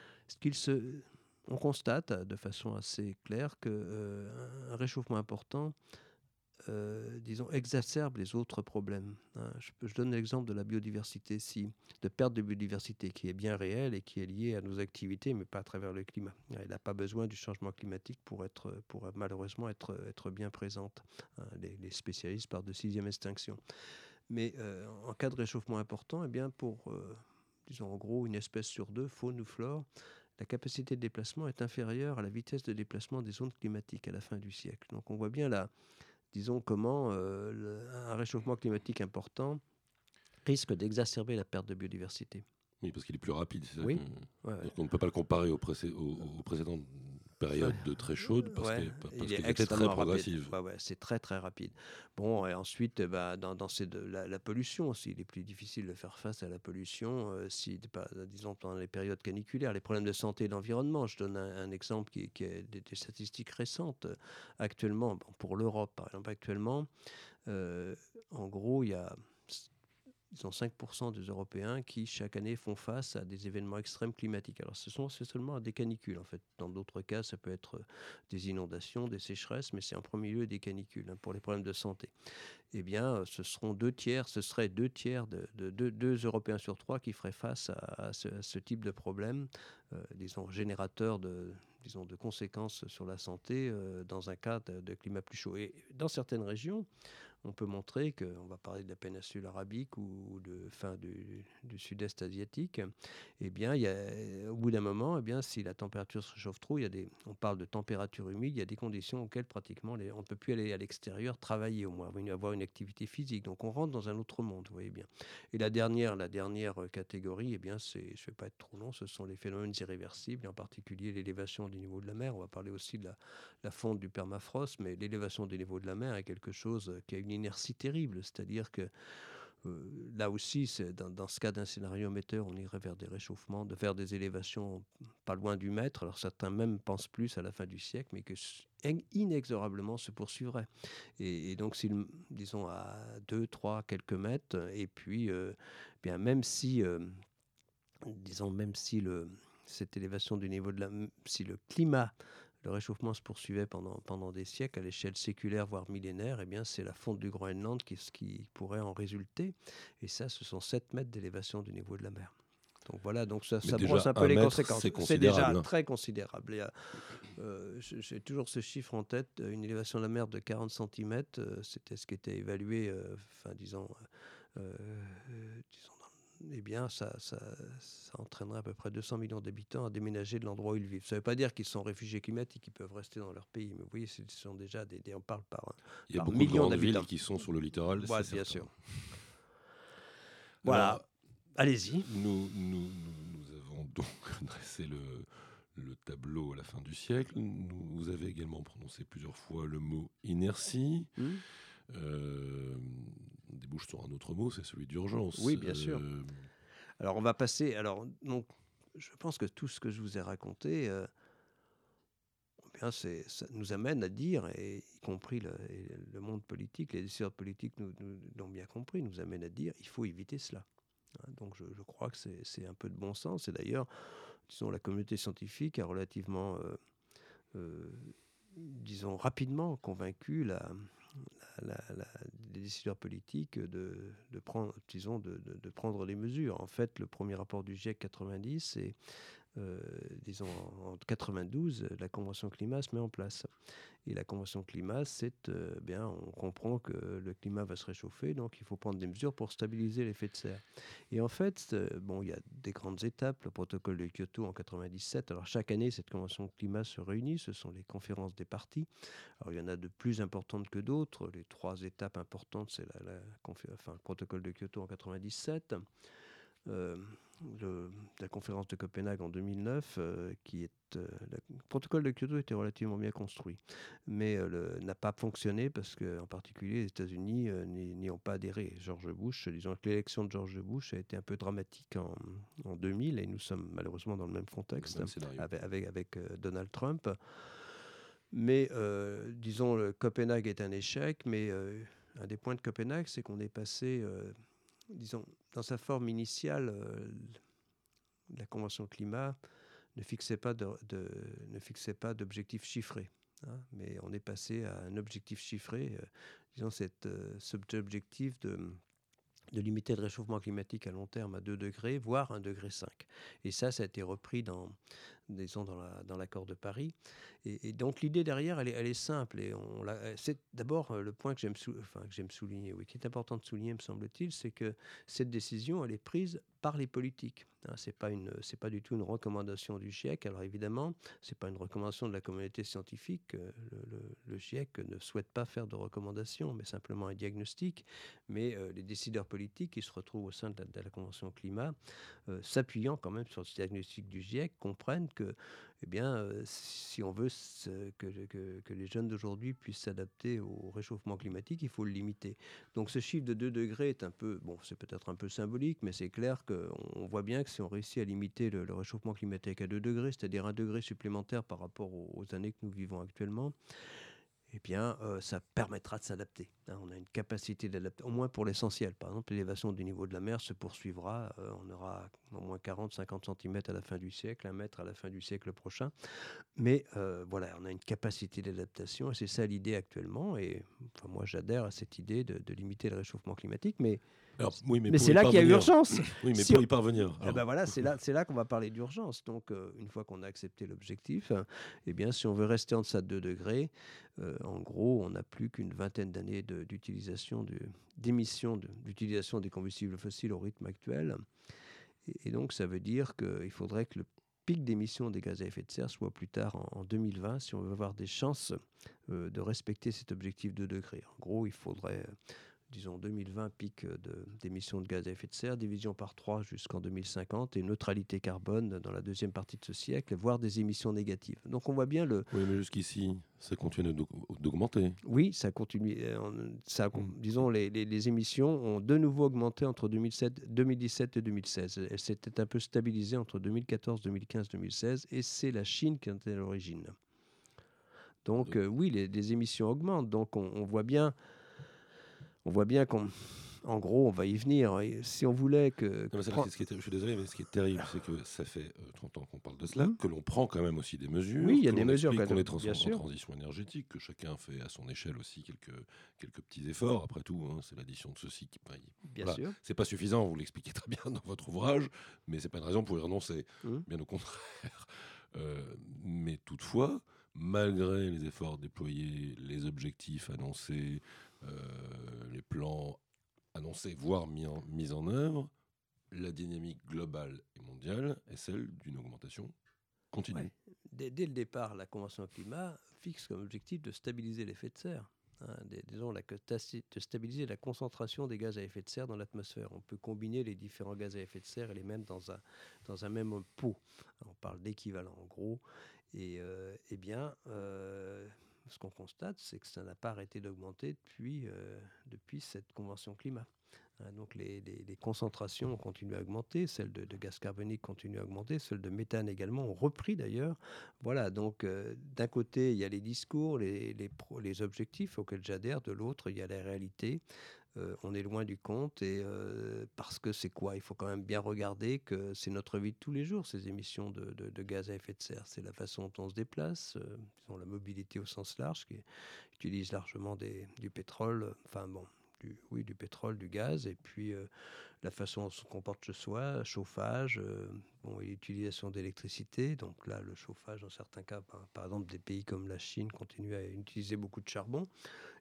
On constate de façon assez claire qu'un réchauffement important disons, exacerbe les autres problèmes. Je donne l'exemple de la biodiversité, de perte de biodiversité qui est bien réelle et qui est liée à nos activités, mais pas à travers le climat. Elle n'a pas besoin du changement climatique pour malheureusement être bien présente. Les spécialistes parlent de 6e extinction. Mais en cas de réchauffement important, eh bien disons en gros une espèce sur deux, faune ou flore, la capacité de déplacement est inférieure à la vitesse de déplacement des ondes climatiques à la fin du siècle. Donc on voit bien là, disons comment un réchauffement climatique important risque d'exacerber la perte de biodiversité. Oui, parce qu'il est plus rapide. C'est oui. On ne peut pas le comparer aux précédentes périodes de très chaudes parce qu'elle était très progressive. C'est très très rapide. Bon, et ensuite, la pollution aussi. Il est plus difficile de faire face à la pollution disons, pendant les périodes caniculaires. Les problèmes de santé et d'environnement. Je donne un exemple qui est des statistiques récentes. Actuellement, pour l'Europe, par exemple, en gros, il y a... Ils ont 5% des Européens qui, chaque année, font face à des événements extrêmes climatiques. Alors, c'est seulement des canicules, en fait. Dans d'autres cas, ça peut être des inondations, des sécheresses, mais c'est en premier lieu des canicules pour les problèmes de santé. Eh bien, ce serait 2 tiers de 2 Européens sur 3 qui feraient face à ce type de problème, disons, générateur de conséquences sur la santé dans un cas de climat plus chaud. Et dans certaines régions, on peut montrer on va parler de la péninsule arabique ou du sud-est asiatique, eh bien, au bout d'un moment, eh bien, si la température se réchauffe trop, on parle de température humide, il y a des conditions auxquelles pratiquement on ne peut plus aller à l'extérieur travailler, au moins avoir une activité physique. Donc on rentre dans un autre monde, vous voyez bien. Et la dernière catégorie, eh bien, je ne vais pas être trop long, ce sont les phénomènes irréversibles, et en particulier l'élévation du niveau de la mer. On va parler aussi de la fonte du permafrost, mais l'élévation du niveau de la mer est quelque chose qui a une inertie terrible, c'est-à-dire que là aussi, dans ce cas d'un scénario émetteur, on irait vers des réchauffements, vers des élévations pas loin du mètre. Alors certains même pensent plus à la fin du siècle, mais que inexorablement se poursuivrait. Et donc, disons à 2, 3, quelques mètres, et puis, bien même si, cette élévation du niveau de si le climat, le réchauffement se poursuivait pendant des siècles à l'échelle séculaire, voire millénaire, eh bien, c'est la fonte du Groenland qui pourrait en résulter. Et ça, ce sont 7 mètres d'élévation du niveau de la mer. Donc voilà, ça brosse un peu les conséquences. C'est déjà très considérable. J'ai toujours ce chiffre en tête, une élévation de la mer de 40 cm, c'était ce qui était évalué, disons, eh bien, ça entraînerait à peu près 200 millions d'habitants à déménager de l'endroit où ils vivent. Ça ne veut pas dire qu'ils sont réfugiés climatiques, ils peuvent rester dans leur pays. Mais vous voyez, ce sont déjà on parle par il y a par beaucoup millions de d'habitants. villes qui sont sur le littoral, voilà, c'est bien certain. sûr. Voilà, alors, allez-y. Nous avons donc dressé le tableau à la fin du siècle. Vous avez également prononcé plusieurs fois le mot inertie. Débouche sur un autre mot, c'est celui d'urgence. Oui, bien sûr. Alors, on va passer... Alors, donc, je pense que tout ce que je vous ai raconté, ça nous amène à dire, et y compris le monde politique, les décideurs politiques nous l'ont bien compris, nous amènent à dire il faut éviter cela. Donc, je crois que c'est un peu de bon sens. Et d'ailleurs, disons, la communauté scientifique a relativement, disons, rapidement convaincu les décideurs politiques de prendre des mesures. En fait, le premier rapport du GIEC 90, c'est, disons, en 92, la Convention climat se met en place. Et la Convention climat, on comprend que le climat va se réchauffer, donc il faut prendre des mesures pour stabiliser l'effet de serre. Et en fait, il y a des grandes étapes. Le protocole de Kyoto en 97. Alors chaque année, cette Convention climat se réunit. Ce sont les conférences des parties. Alors il y en a de plus importantes que d'autres. Les 3 étapes importantes, c'est le protocole de Kyoto en 97. de la conférence de Copenhague en 2009, le protocole de Kyoto était relativement bien construit, mais n'a pas fonctionné parce que, en particulier, les États-Unis n'y ont pas adhéré. George Bush, disons que l'élection de George Bush a été un peu dramatique en 2000, et nous sommes malheureusement dans le même contexte, Le même scénario. avec Donald Trump. Mais disons, Copenhague est un échec, mais un des points de Copenhague, c'est qu'on est passé, disons, dans sa forme initiale, la Convention climat ne fixait pas d'objectifs chiffrés, hein, mais on est passé à un objectif chiffré, disons cet objectif de limiter le réchauffement climatique à long terme à 2 degrés, voire 1,5 degré. Et ça a été repris dans l'accord de Paris. Et donc l'idée derrière, elle est simple. Et c'est d'abord le point que j'aime souligner, oui, qui est important de souligner, me semble-t-il, c'est que cette décision, elle est prise par les politiques. Hein, c'est pas du tout une recommandation du GIEC. Alors évidemment, c'est pas une recommandation de la communauté scientifique. Le GIEC ne souhaite pas faire de recommandations, mais simplement un diagnostic. Mais les décideurs politiques qui se retrouvent au sein de la Convention climat, s'appuyant quand même sur ce diagnostic du GIEC, comprennent que, eh bien, si on veut que les jeunes d'aujourd'hui puissent s'adapter au réchauffement climatique, il faut le limiter. Donc ce chiffre de 2 degrés est c'est peut-être un peu symbolique, mais c'est clair qu'on voit bien que si on réussit à limiter le réchauffement climatique à 2 degrés, c'est-à-dire 1 degré supplémentaire par rapport aux années que nous vivons actuellement, eh bien, ça permettra de s'adapter. Hein, on a une capacité d'adapter, au moins pour l'essentiel. Par exemple, l'élévation du niveau de la mer se poursuivra. On aura au moins 40-50 cm à la fin du siècle, 1 mètre à la fin du siècle prochain. Mais voilà, on a une capacité d'adaptation, et c'est ça l'idée actuellement. Et enfin, moi, j'adhère à cette idée de limiter le réchauffement climatique. Mais c'est là qu'il y a urgence. Oui, mais pour y parvenir. Voilà, c'est là qu'on va parler d'urgence. Donc, une fois qu'on a accepté l'objectif, eh bien, si on veut rester en deçà de 2 degrés, en gros, on n'a plus qu'une vingtaine d'années d'utilisation d'utilisation des combustibles fossiles au rythme actuel. Et donc, ça veut dire qu'il faudrait que le pic d'émissions des gaz à effet de serre soit plus tard en 2020 si on veut avoir des chances de respecter cet objectif de 2 degrés. En gros, il faudrait, disons, 2020, pic d'émissions de gaz à effet de serre, division par 3 jusqu'en 2050, et neutralité carbone dans la deuxième partie de ce siècle, voire des émissions négatives. Donc on voit bien Oui, mais jusqu'ici, ça continue d'augmenter. Oui, ça continue. Disons, les émissions ont de nouveau augmenté entre 2017 et 2016. Elles s'étaient un peu stabilisées entre 2014, 2015, 2016, et c'est la Chine qui en est à l'origine. Donc oui, les émissions augmentent. Donc on voit bien qu'en gros, on va y venir. Et si on voulait que... je suis désolé, mais ce qui est terrible, c'est que ça fait 30 ans qu'on parle de cela, que l'on prend quand même aussi des mesures. Oui, il y a des mesures. Qu'on est en transition énergétique, que chacun fait à son échelle aussi quelques petits efforts. Après tout, hein, c'est l'addition de ceci qui... Bien sûr. C'est pas suffisant, vous l'expliquez très bien dans votre ouvrage, mais c'est pas une raison pour y renoncer. Bien au contraire. Mais toutefois, malgré les efforts déployés, les objectifs annoncés, les plans annoncés, voire mis en œuvre, la dynamique globale et mondiale est celle d'une augmentation continue. Ouais. Dès le départ, la Convention climat fixe comme objectif de stabiliser l'effet de serre. Hein, de stabiliser la concentration des gaz à effet de serre dans l'atmosphère. On peut combiner les différents gaz à effet de serre et les mettre dans un même pot. On parle d'équivalent en gros. Et ce qu'on constate, c'est que ça n'a pas arrêté d'augmenter depuis cette Convention climat. Donc les concentrations ont continué à augmenter, celles de gaz carbonique continuent à augmenter, celles de méthane également ont repris d'ailleurs. Voilà, donc d'un côté, il y a les discours, les objectifs auxquels j'adhère, de l'autre, il y a la réalité. On est loin du compte, et parce que c'est quoi ? Il faut quand même bien regarder que c'est notre vie de tous les jours, ces émissions de gaz à effet de serre. C'est la façon dont on se déplace, disons la mobilité au sens large, qui utilise largement du pétrole, du pétrole, du gaz, et puis la façon dont on se comporte chez soi, chauffage, et l'utilisation d'électricité. Donc là, le chauffage, dans certains cas, par exemple, des pays comme la Chine continuent à utiliser beaucoup de charbon.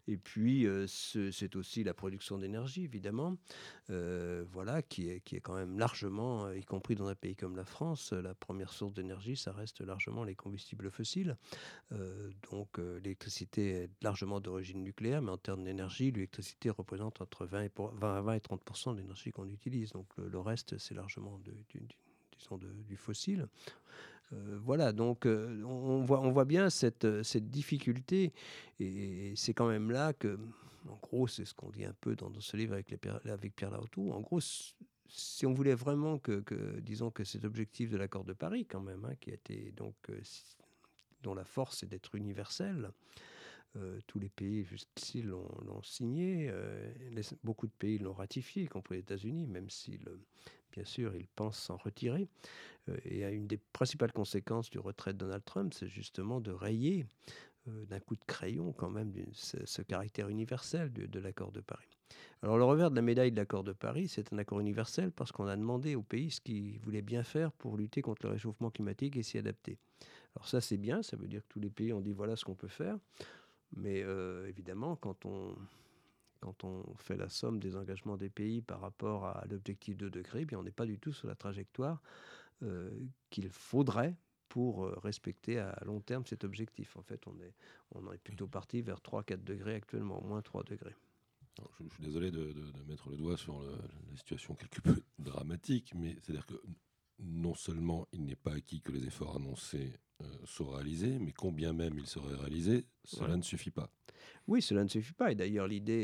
Et puis, c'est aussi la production d'énergie, évidemment, voilà, qui est quand même largement, y compris dans un pays comme la France, la première source d'énergie, ça reste largement les combustibles fossiles. Donc, l'électricité est largement d'origine nucléaire, mais en termes d'énergie, l'électricité représente entre 20 et 30% de l'énergie qu'on utilise. Donc, le reste, c'est largement disons du fossile. Voilà, donc on voit bien cette difficulté, et c'est quand même là que, en gros, c'est ce qu'on dit un peu dans ce livre avec Pierre Laroutoux. En gros, si on voulait vraiment disons que cet objectif de l'accord de Paris, quand même, hein, qui a été donc dont la force est d'être universelle. Tous les pays jusqu'ici l'ont signé, beaucoup de pays l'ont ratifié, y compris les États-Unis, même si, bien sûr, ils pensent s'en retirer. Et une des principales conséquences du retrait de Donald Trump, c'est justement de rayer d'un coup de crayon quand même ce caractère universel de l'accord de Paris. Alors le revers de la médaille de l'accord de Paris, c'est un accord universel parce qu'on a demandé aux pays ce qu'ils voulaient bien faire pour lutter contre le réchauffement climatique et s'y adapter. Alors ça c'est bien, ça veut dire que tous les pays ont dit voilà ce qu'on peut faire, mais évidemment quand on fait la somme des engagements des pays par rapport à l'objectif 2 degrés, bien on n'est pas du tout sur la trajectoire qu'il faudrait pour respecter à long terme cet objectif. En fait, on est plutôt parti vers 3-4 degrés actuellement, moins 3 degrés. Alors, je suis désolé de mettre le doigt sur la situation quelque peu dramatique, mais c'est-à-dire que non seulement il n'est pas acquis que les efforts annoncés soient réalisés, mais combien même ils seraient réalisés, cela ne suffit pas. Oui, cela ne suffit pas. Et d'ailleurs, l'idée,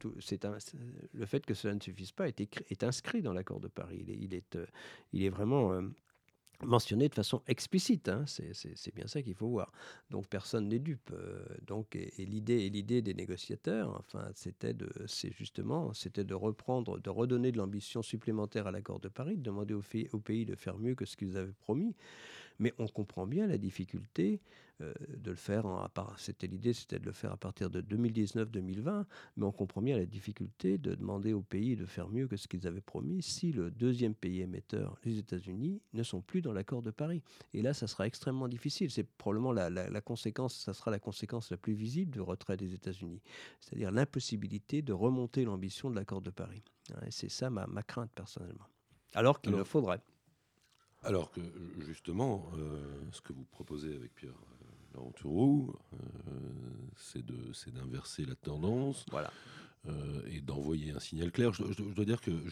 le fait que cela ne suffise pas est inscrit dans l'accord de Paris. Il est vraiment mentionné de façon explicite, hein. C'est bien ça qu'il faut voir. Donc personne n'est dupe. Et l'idée des négociateurs, enfin, c'était de reprendre, de redonner de l'ambition supplémentaire à l'accord de Paris, de demander aux pays de faire mieux que ce qu'ils avaient promis. Mais on comprend bien la difficulté de le faire. L'idée, c'était de le faire à partir de 2019-2020, mais on comprend bien la difficulté de demander aux pays de faire mieux que ce qu'ils avaient promis si le deuxième pays émetteur, les États-Unis, ne sont plus dans l'accord de Paris. Et là, ça sera extrêmement difficile. C'est probablement la conséquence, ça sera la conséquence la plus visible du retrait des États-Unis, c'est-à-dire l'impossibilité de remonter l'ambition de l'accord de Paris. Et c'est ça ma crainte personnellement. Alors qu'il le faudrait. Alors que justement, ce que vous proposez avec Pierre Laroutoux, c'est d'inverser la tendance, voilà. Et d'envoyer un signal clair. Je dois dire que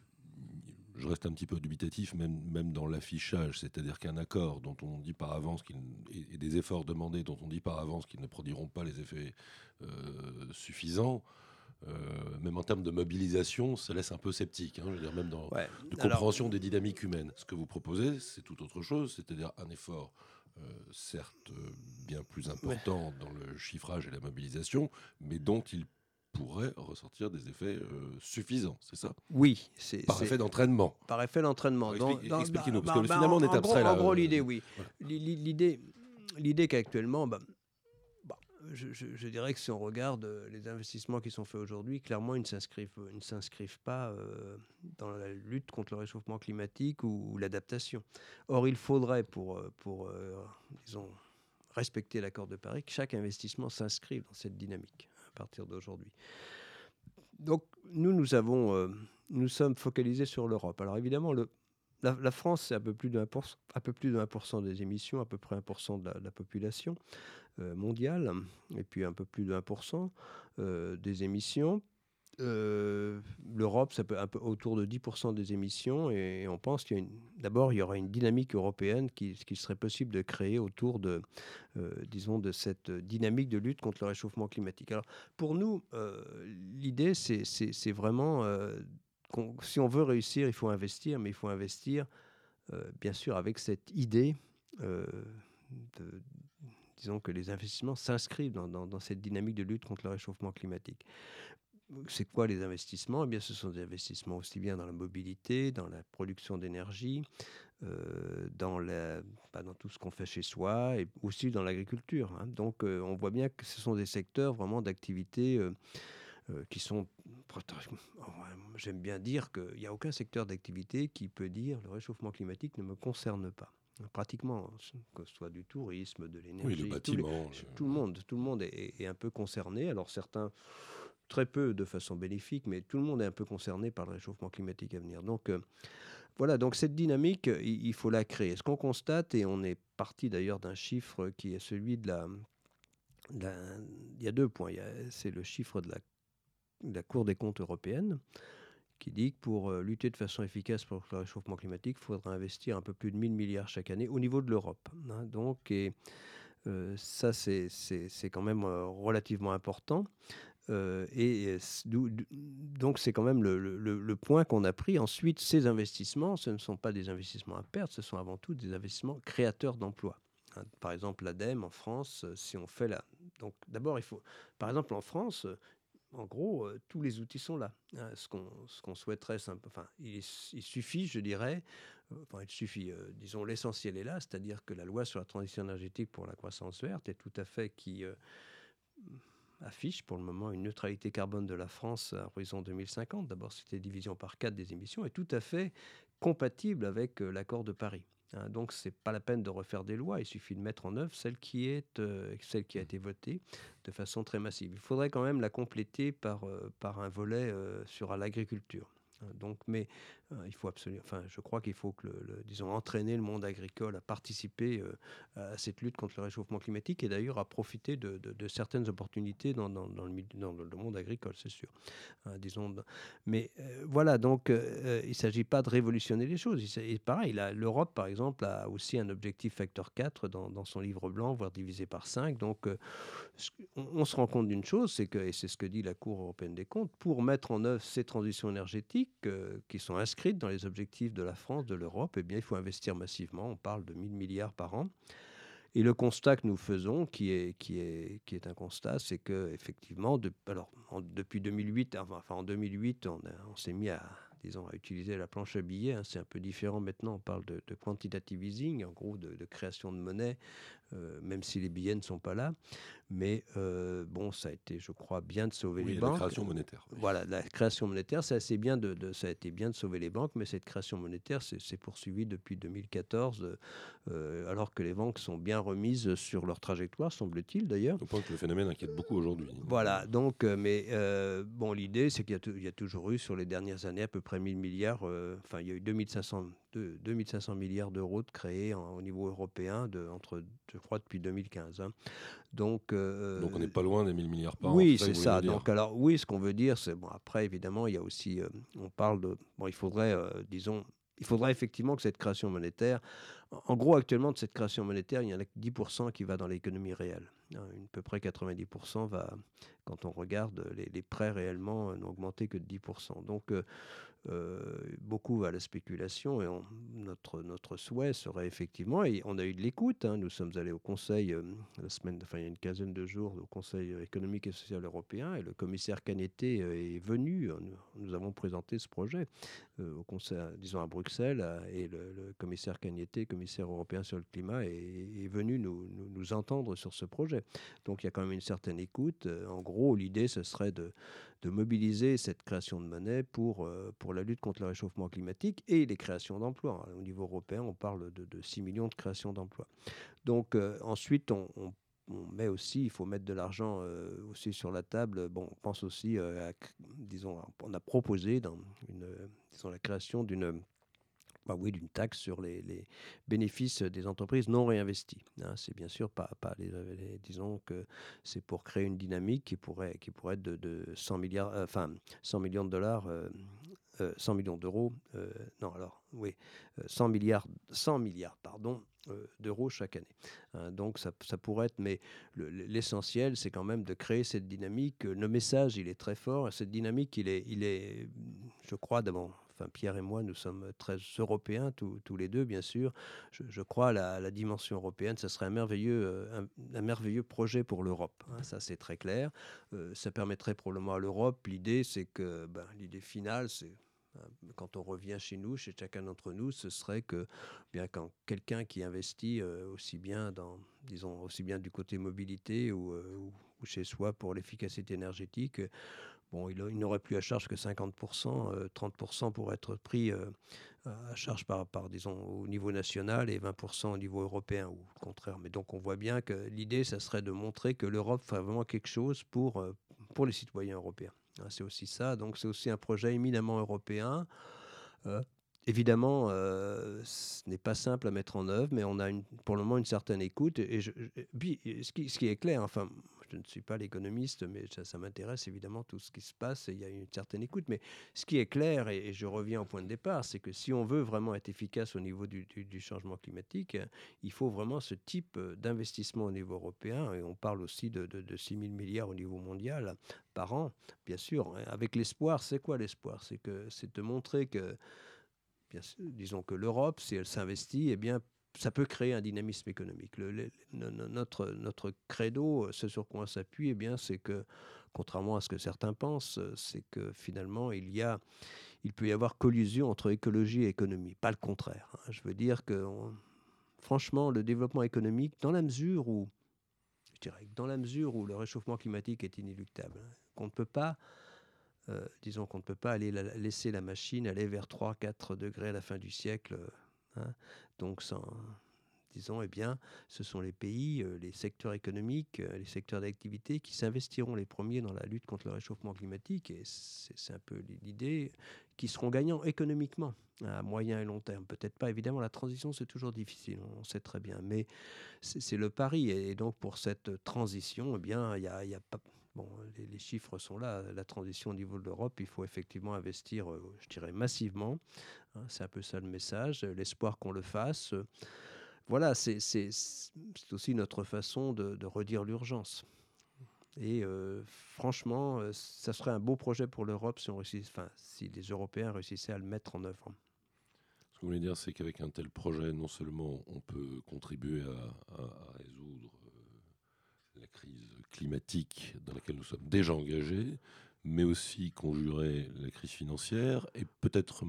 je reste un petit peu dubitatif, même dans l'affichage, c'est-à-dire qu'un accord dont on dit par avance et des efforts demandés dont on dit par avance qu'ils ne produiront pas les effets suffisants. Même en termes de mobilisation, ça laisse un peu sceptique. Je veux dire, même de compréhension des dynamiques humaines. Ce que vous proposez, c'est tout autre chose, c'est-à-dire un effort, certes bien plus important dans le chiffrage et la mobilisation, mais dont il pourrait ressortir des effets suffisants, c'est ça? Oui. Par effet d'entraînement. Par effet d'entraînement. Expliquez-nous, parce que finalement, on est abstrait là. En gros, l'idée, oui. Voilà. L'idée qu'actuellement... Je dirais que si on regarde les investissements qui sont faits aujourd'hui, clairement, ils ne s'inscrivent pas dans la lutte contre le réchauffement climatique ou l'adaptation. Or, il faudrait, pour disons, respecter l'accord de Paris, que chaque investissement s'inscrive dans cette dynamique à partir d'aujourd'hui. Donc, nous sommes focalisés sur l'Europe. Alors, évidemment, la France, c'est un peu plus de 1% des émissions, à peu près 1% de la population mondiale, et puis un peu plus de 1% des émissions. L'Europe, ça peut un peu autour de 10% des émissions, et on pense d'abord, il y aura une dynamique européenne qui serait possible de créer autour de cette dynamique de lutte contre le réchauffement climatique. Alors, pour nous, l'idée, c'est vraiment... si on veut réussir, il faut investir, mais il faut investir, bien sûr, avec cette idée disons que les investissements s'inscrivent dans cette dynamique de lutte contre le réchauffement climatique. C'est quoi les investissements? Eh bien, ce sont des investissements aussi bien dans la mobilité, dans la production d'énergie, dans tout ce qu'on fait chez soi, et aussi dans l'agriculture. Donc, on voit bien que ce sont des secteurs vraiment d'activité qui sont... J'aime bien dire qu'il n'y a aucun secteur d'activité qui peut dire le réchauffement climatique ne me concerne pas. pratiquement, que ce soit du tourisme, de Oui, le l'énergie, bâtiment. tout le monde est un peu concerné. Alors certains, très peu de façon bénéfique, mais tout le monde est un peu concerné par le réchauffement climatique à venir. Donc voilà, donc cette dynamique, il faut la créer. Ce qu'on constate, et on est parti d'ailleurs d'un chiffre qui est celui il y a 2 points. C'est le chiffre de la Cour des comptes européenne qui dit que pour lutter de façon efficace contre le réchauffement climatique, il faudra investir un peu plus de 1000 milliards chaque année au niveau de l'Europe, hein. Donc, ça, c'est quand même relativement important. Donc, c'est quand même le point qu'on a pris. Ensuite, ces investissements, ce ne sont pas des investissements à perte, ce sont avant tout des investissements créateurs d'emplois, hein. Par exemple, l'ADEME en France, si on fait la... Donc, d'abord, il faut... Par exemple, en France, en gros, tous les outils sont là, hein. Ce qu'on souhaiterait, enfin, il suffit, je dirais, enfin, il suffit, disons, l'essentiel est là, c'est-à-dire que la loi sur la transition énergétique pour la croissance verte est tout à fait qui affiche pour le moment une neutralité carbone de la France à horizon 2050. D'abord, c'était division par 4 des émissions, est tout à fait compatible avec l'accord de Paris, hein. Donc, ce n'est pas la peine de refaire des lois, il suffit de mettre en œuvre celle qui a été votée de façon très massive. Il faudrait quand même la compléter par un volet sur l'agriculture, hein. Donc, mais il faut absolument, enfin, je crois qu'il faut que, disons, entraîner le monde agricole à participer à cette lutte contre le réchauffement climatique et d'ailleurs à profiter de certaines opportunités dans le monde agricole, c'est sûr, hein, disons. Mais voilà, donc il ne s'agit pas de révolutionner les choses. Et pareil, l'Europe, par exemple, a aussi un objectif facteur 4 dans son livre blanc, voire divisé par 5. Donc on se rend compte d'une chose, c'est que, et c'est ce que dit la Cour européenne des comptes, pour mettre en œuvre ces transitions énergétiques qui sont inscrites dans les objectifs de la France, de l'Europe, eh bien, il faut investir massivement. On parle de 1000 milliards par an. Et le constat que nous faisons, qui est un constat, c'est que effectivement, depuis 2008, enfin en 2008, on s'est mis disons, à utiliser la planche à billets, hein. C'est un peu différent maintenant. On parle de quantitative easing, en gros de création de monnaie, même si les billets ne sont pas là. Mais bon, ça a été, je crois, bien de sauver les Oui, la banques. création monétaire. Oui. Voilà, la création monétaire, ça a été bien de sauver les banques, mais cette création monétaire s'est poursuivie depuis 2014, alors que les banques sont bien remises sur leur trajectoire, semble-t-il d'ailleurs. Au point que le phénomène inquiète beaucoup aujourd'hui. Voilà, donc, bon, l'idée, c'est qu'il y a toujours eu, sur les dernières années, à peu près 1000 milliards, enfin, il y a eu 2500 milliards d'euros de créés au niveau européen, je crois, depuis 2015, hein. Donc, Donc on n'est pas loin des 1000 milliards par an, oui, c'est ça c'est que vous voulez ça. nous dire. Donc, alors, oui, ce qu'on veut dire, c'est, bon, après, évidemment, il y a aussi, on parle de, bon, il faudrait, disons, il faudrait effectivement que cette création monétaire, en gros, actuellement, de cette création monétaire, il n'y en a que 10% qui va dans l'économie réelle, hein. À peu près 90% va, quand on regarde, les prêts réellement n'ont augmenté que de 10%. Donc, beaucoup à la spéculation, et notre souhait serait effectivement, et on a eu de l'écoute, hein. Nous sommes allés au Conseil il y a une quinzaine de jours, au Conseil économique et social européen, et le commissaire Cañete est venu. Nous avons présenté ce projet au Conseil, disons à Bruxelles, et le commissaire Cañete, commissaire européen sur le climat, est venu nous entendre sur ce projet. Donc il y a quand même une certaine écoute. En gros, l'idée, ce serait de mobiliser cette création de monnaie pour la lutte contre le réchauffement climatique et les créations d'emplois. Au niveau européen, on parle de 6 millions de créations d'emplois. Donc ensuite, on met aussi, il faut mettre de l'argent aussi sur la table. Bon, on pense aussi disons, on a proposé disons, la création d'une taxe sur les bénéfices des entreprises non réinvestis, hein. C'est bien sûr pas disons que c'est pour créer une dynamique qui pourrait être de 100 milliards, 100 millions de dollars, 100 millions d'euros, non alors oui, 100 milliards pardon, d'euros chaque année, hein. Donc ça pourrait être, mais l'essentiel, c'est quand même de créer cette dynamique. Le message, il est très fort. Cette dynamique, il est, je crois, d'abord, enfin, Pierre et moi, nous sommes très européens, tous les deux, bien sûr. Je crois à la dimension européenne. Ça serait un merveilleux projet pour l'Europe, hein. Ça, c'est très clair. Ça permettrait probablement à l'Europe, l'idée, c'est que, l'idée finale, c'est, quand on revient chez nous, chez chacun d'entre nous, ce serait que, bien, quand quelqu'un qui investit aussi bien aussi bien du côté mobilité ou ou chez soi pour l'efficacité énergétique. Bon, il n'aurait plus à charge que 50%, 30% pour être pris à charge disons, au niveau national et 20% au niveau européen, ou le contraire. Mais donc on voit bien que l'idée, ça serait de montrer que l'Europe fait vraiment quelque chose pour les citoyens européens. C'est aussi ça, donc c'est aussi un projet éminemment européen. Euh, Évidemment, ce n'est pas simple à mettre en œuvre, mais on a pour le moment une certaine écoute. Puis, ce qui est clair, enfin, je ne suis pas l'économiste, mais ça m'intéresse évidemment tout ce qui se passe, et il y a une certaine écoute. Mais ce qui est clair, et je reviens au point de départ, c'est que si on veut vraiment être efficace au niveau du changement climatique, il faut vraiment ce type d'investissement au niveau européen, et on parle aussi de 6 000 milliards au niveau mondial par an, bien sûr, avec l'espoir. C'est quoi l'espoir? C'est de montrer que bien sûr, disons que l'Europe, si elle s'investit, eh bien, ça peut créer un dynamisme économique. Notre credo, ce sur quoi on s'appuie, eh bien, c'est que, contrairement à ce que certains pensent, c'est que finalement, il peut y avoir collusion entre écologie et économie, pas le contraire. Je veux dire que, franchement, le développement économique, dans la mesure où le réchauffement climatique est inéluctable, qu'on ne peut pas disons qu'on ne peut pas laisser la machine aller vers 3-4 degrés à la fin du siècle. Donc, disons, eh bien, ce sont les pays, les secteurs économiques, les secteurs d'activité qui s'investiront les premiers dans la lutte contre le réchauffement climatique. Et c'est un peu l'idée, qui seront gagnants économiquement à moyen et long terme. Peut-être pas, évidemment, la transition, c'est toujours difficile, on sait très bien. Mais c'est le pari. Et donc, pour cette transition, eh bien, il y a pas... Bon, les chiffres sont là. La transition au niveau de l'Europe, il faut effectivement investir, je dirais, massivement. C'est un peu ça le message. L'espoir qu'on le fasse. Voilà, c'est aussi notre façon de redire l'urgence. Et franchement, ça serait un beau projet pour l'Europe si les Européens réussissaient à le mettre en œuvre. Ce que vous voulez dire, c'est qu'avec un tel projet, non seulement on peut contribuer à résoudre la crise climatique dans laquelle nous sommes déjà engagés, mais aussi conjurer la crise financière et peut-être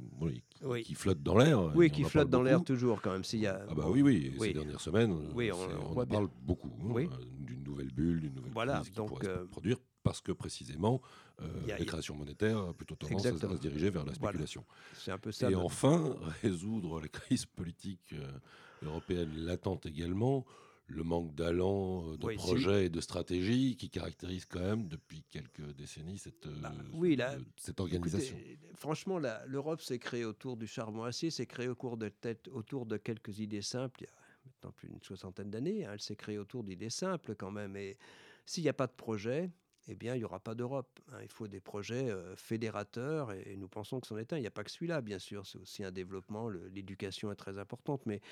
qui flotte dans l'air. Oui, qui flotte dans l'air toujours quand même. Oui. Ces dernières semaines, on en parle beaucoup d'une nouvelle bulle, d'une nouvelle crise qui pourrait se produire parce que précisément la création monétaire a plutôt tendance à se diriger vers la spéculation. Voilà. C'est un peu ça. Et enfin, résoudre la crise politique européenne latente également, le manque d'allant, de projets et de stratégie qui caractérise quand même depuis quelques décennies cette organisation. Écoutez, franchement, l'Europe s'est créée autour du charbon acier, s'est créée autour de quelques idées simples, il y a maintenant plus d'une 60aine d'années. Elle s'est créée autour d'idées simples quand même. Et s'il n'y a pas de projet, eh bien, il n'y aura pas d'Europe. Il faut des projets fédérateurs, et nous pensons que c'en est un. Il n'y a pas que celui-là, bien sûr. C'est aussi un développement. L'éducation est très importante, mais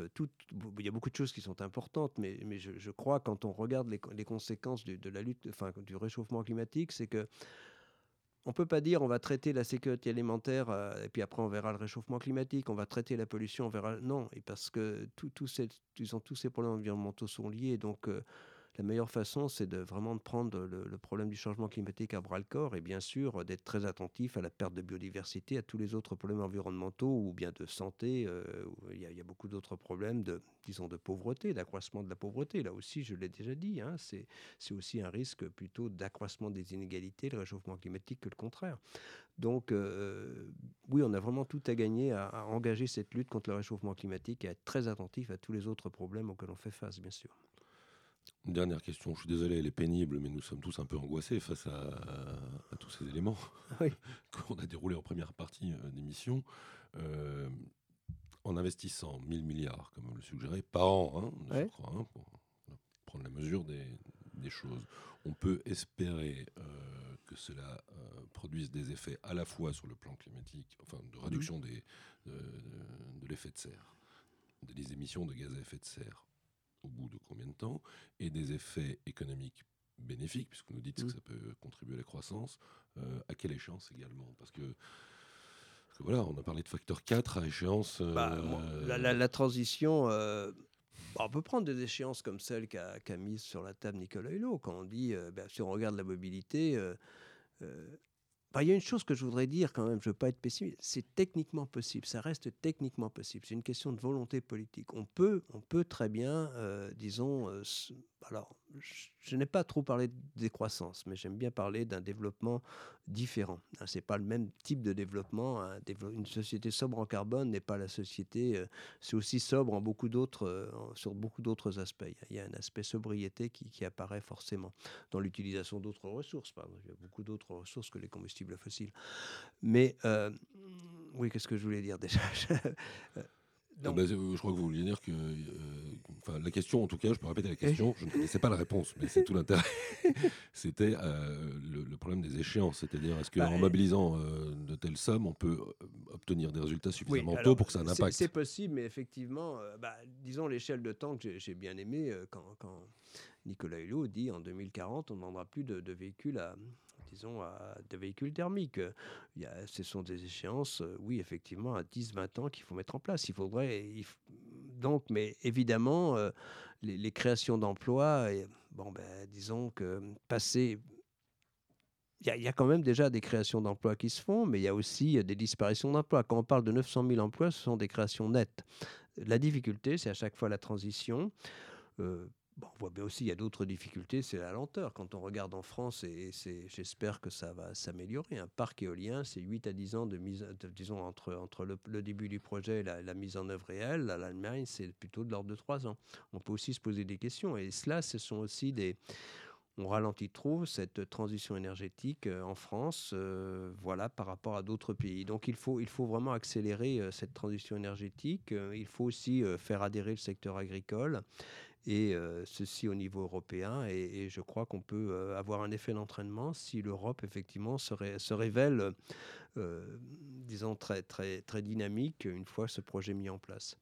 il y a beaucoup de choses qui sont importantes. Mais je crois, quand on regarde les conséquences de la lutte, du réchauffement climatique, c'est que on ne peut pas dire on va traiter la sécurité alimentaire et puis après on verra le réchauffement climatique, on va traiter la pollution, on verra... Non, et parce que tous ces problèmes environnementaux sont liés. Donc la meilleure façon, c'est vraiment de prendre le problème du changement climatique à bras-le-corps et bien sûr d'être très attentif à la perte de biodiversité, à tous les autres problèmes environnementaux ou bien de santé. Il y a beaucoup d'autres problèmes de pauvreté, d'accroissement de la pauvreté. Là aussi, je l'ai déjà dit, c'est aussi un risque plutôt d'accroissement des inégalités, le réchauffement climatique, que le contraire. Donc, oui, on a vraiment tout à gagner à engager cette lutte contre le réchauffement climatique et à être très attentif à tous les autres problèmes auxquels on fait face, bien sûr. Une dernière question, je suis désolé, elle est pénible, mais nous sommes tous un peu angoissés face à tous ces éléments qu'on a déroulés en première partie d'émission. En investissant 1000 milliards, comme vous le suggérez, par an, je crois, pour prendre la mesure des choses, on peut espérer que cela produise des effets à la fois sur le plan climatique, enfin de réduction de l'effet de serre, des émissions de gaz à effet de serre, au bout de combien de temps, et des effets économiques bénéfiques, puisque vous nous dites que ça peut contribuer à la croissance, à quelle échéance également ? Parce que voilà, on a parlé de facteur 4 à échéance... La transition... on peut prendre des échéances comme celle qu'a mise sur la table Nicolas Hulot, quand on dit, si on regarde la mobilité... il y a une chose que je voudrais dire quand même, je ne veux pas être pessimiste, c'est techniquement possible, ça reste techniquement possible, c'est une question de volonté politique. On peut très bien, alors, je n'ai pas trop parlé de décroissance, mais j'aime bien parler d'un développement différent. Ce n'est pas le même type de développement. Une société sobre en carbone n'est pas la société. C'est aussi sobre en sur beaucoup d'autres aspects. Il y a un aspect sobriété qui apparaît forcément dans l'utilisation d'autres ressources. Par exemple, il y a beaucoup d'autres ressources que les combustibles fossiles. Mais oui, qu'est-ce que je voulais dire déjà? Je crois que vous vouliez dire que... la question, en tout cas, je peux répéter la question, je ne connaissais pas la réponse, mais c'est tout l'intérêt. C'était le problème des échéances, c'est-à-dire est-ce qu'en mobilisant de telles sommes, on peut obtenir des résultats suffisamment tôt pour que ça ait un impact? C'est possible, mais effectivement, disons l'échelle de temps que j'ai bien aimé quand Nicolas Hulot dit en 2040, on ne vendra plus de véhicules à des véhicules thermiques. Ce sont des échéances, oui, effectivement, à 10-20 ans qu'il faut mettre en place. Donc, mais évidemment, les créations d'emplois, disons que passer... Il y a quand même déjà des créations d'emplois qui se font, mais il y a aussi des disparitions d'emplois. Quand on parle de 900 000 emplois, ce sont des créations nettes. La difficulté, c'est à chaque fois la transition. On voit bien aussi, il y a d'autres difficultés, c'est la lenteur. Quand on regarde en France, j'espère que ça va s'améliorer. Un parc éolien, c'est 8 à 10 ans disons, entre le début du projet et la mise en œuvre réelle. À l'Allemagne, c'est plutôt de l'ordre de 3 ans. On peut aussi se poser des questions. Et cela, ce sont aussi on ralentit trop cette transition énergétique en France, par rapport à d'autres pays. Donc il faut vraiment accélérer cette transition énergétique. Il faut aussi faire adhérer le secteur agricole. Et ceci au niveau européen. Et je crois qu'on peut avoir un effet d'entraînement si l'Europe, effectivement, se révèle, disons, très, très, très dynamique une fois ce projet mis en place.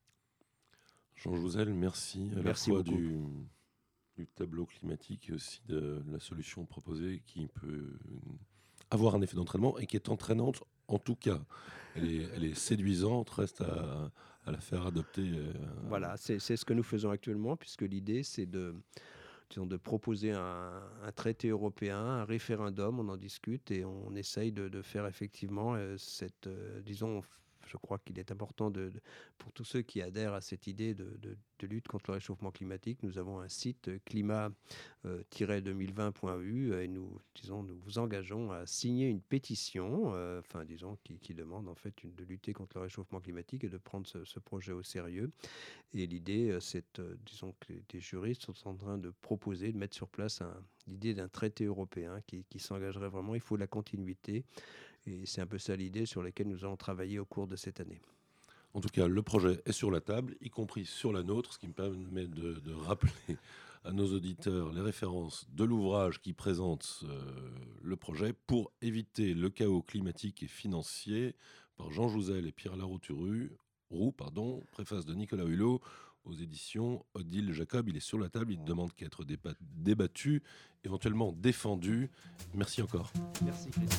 Jean Jouzel, merci. Merci la fois beaucoup. Du tableau climatique et aussi de la solution proposée qui peut avoir un effet d'entraînement et qui est entraînante en tout cas. Elle est séduisante, reste à la faire adopter. Voilà, c'est ce que nous faisons actuellement, puisque l'idée, c'est de proposer un traité européen, un référendum, on en discute et on essaye de faire effectivement je crois qu'il est important pour tous ceux qui adhèrent à cette idée de lutte contre le réchauffement climatique. Nous avons un site climat-2020.eu et nous vous engageons à signer une pétition, qui demande en fait de lutter contre le réchauffement climatique et de prendre ce projet au sérieux. Et l'idée, c'est, que des juristes sont en train de proposer, de mettre sur place l'idée d'un traité européen qui s'engagerait vraiment. Il faut de la continuité. Et c'est un peu ça l'idée sur laquelle nous allons travailler au cours de cette année. En tout cas, le projet est sur la table, y compris sur la nôtre, ce qui me permet de rappeler à nos auditeurs les références de l'ouvrage qui présente le projet pour éviter le chaos climatique et financier par Jean Jouzel et Pierre Laroux-Roux, préface de Nicolas Hulot aux éditions Odile Jacob. Il est sur la table, il ne demande qu'à être débattu, éventuellement défendu. Merci encore. Merci Christophe.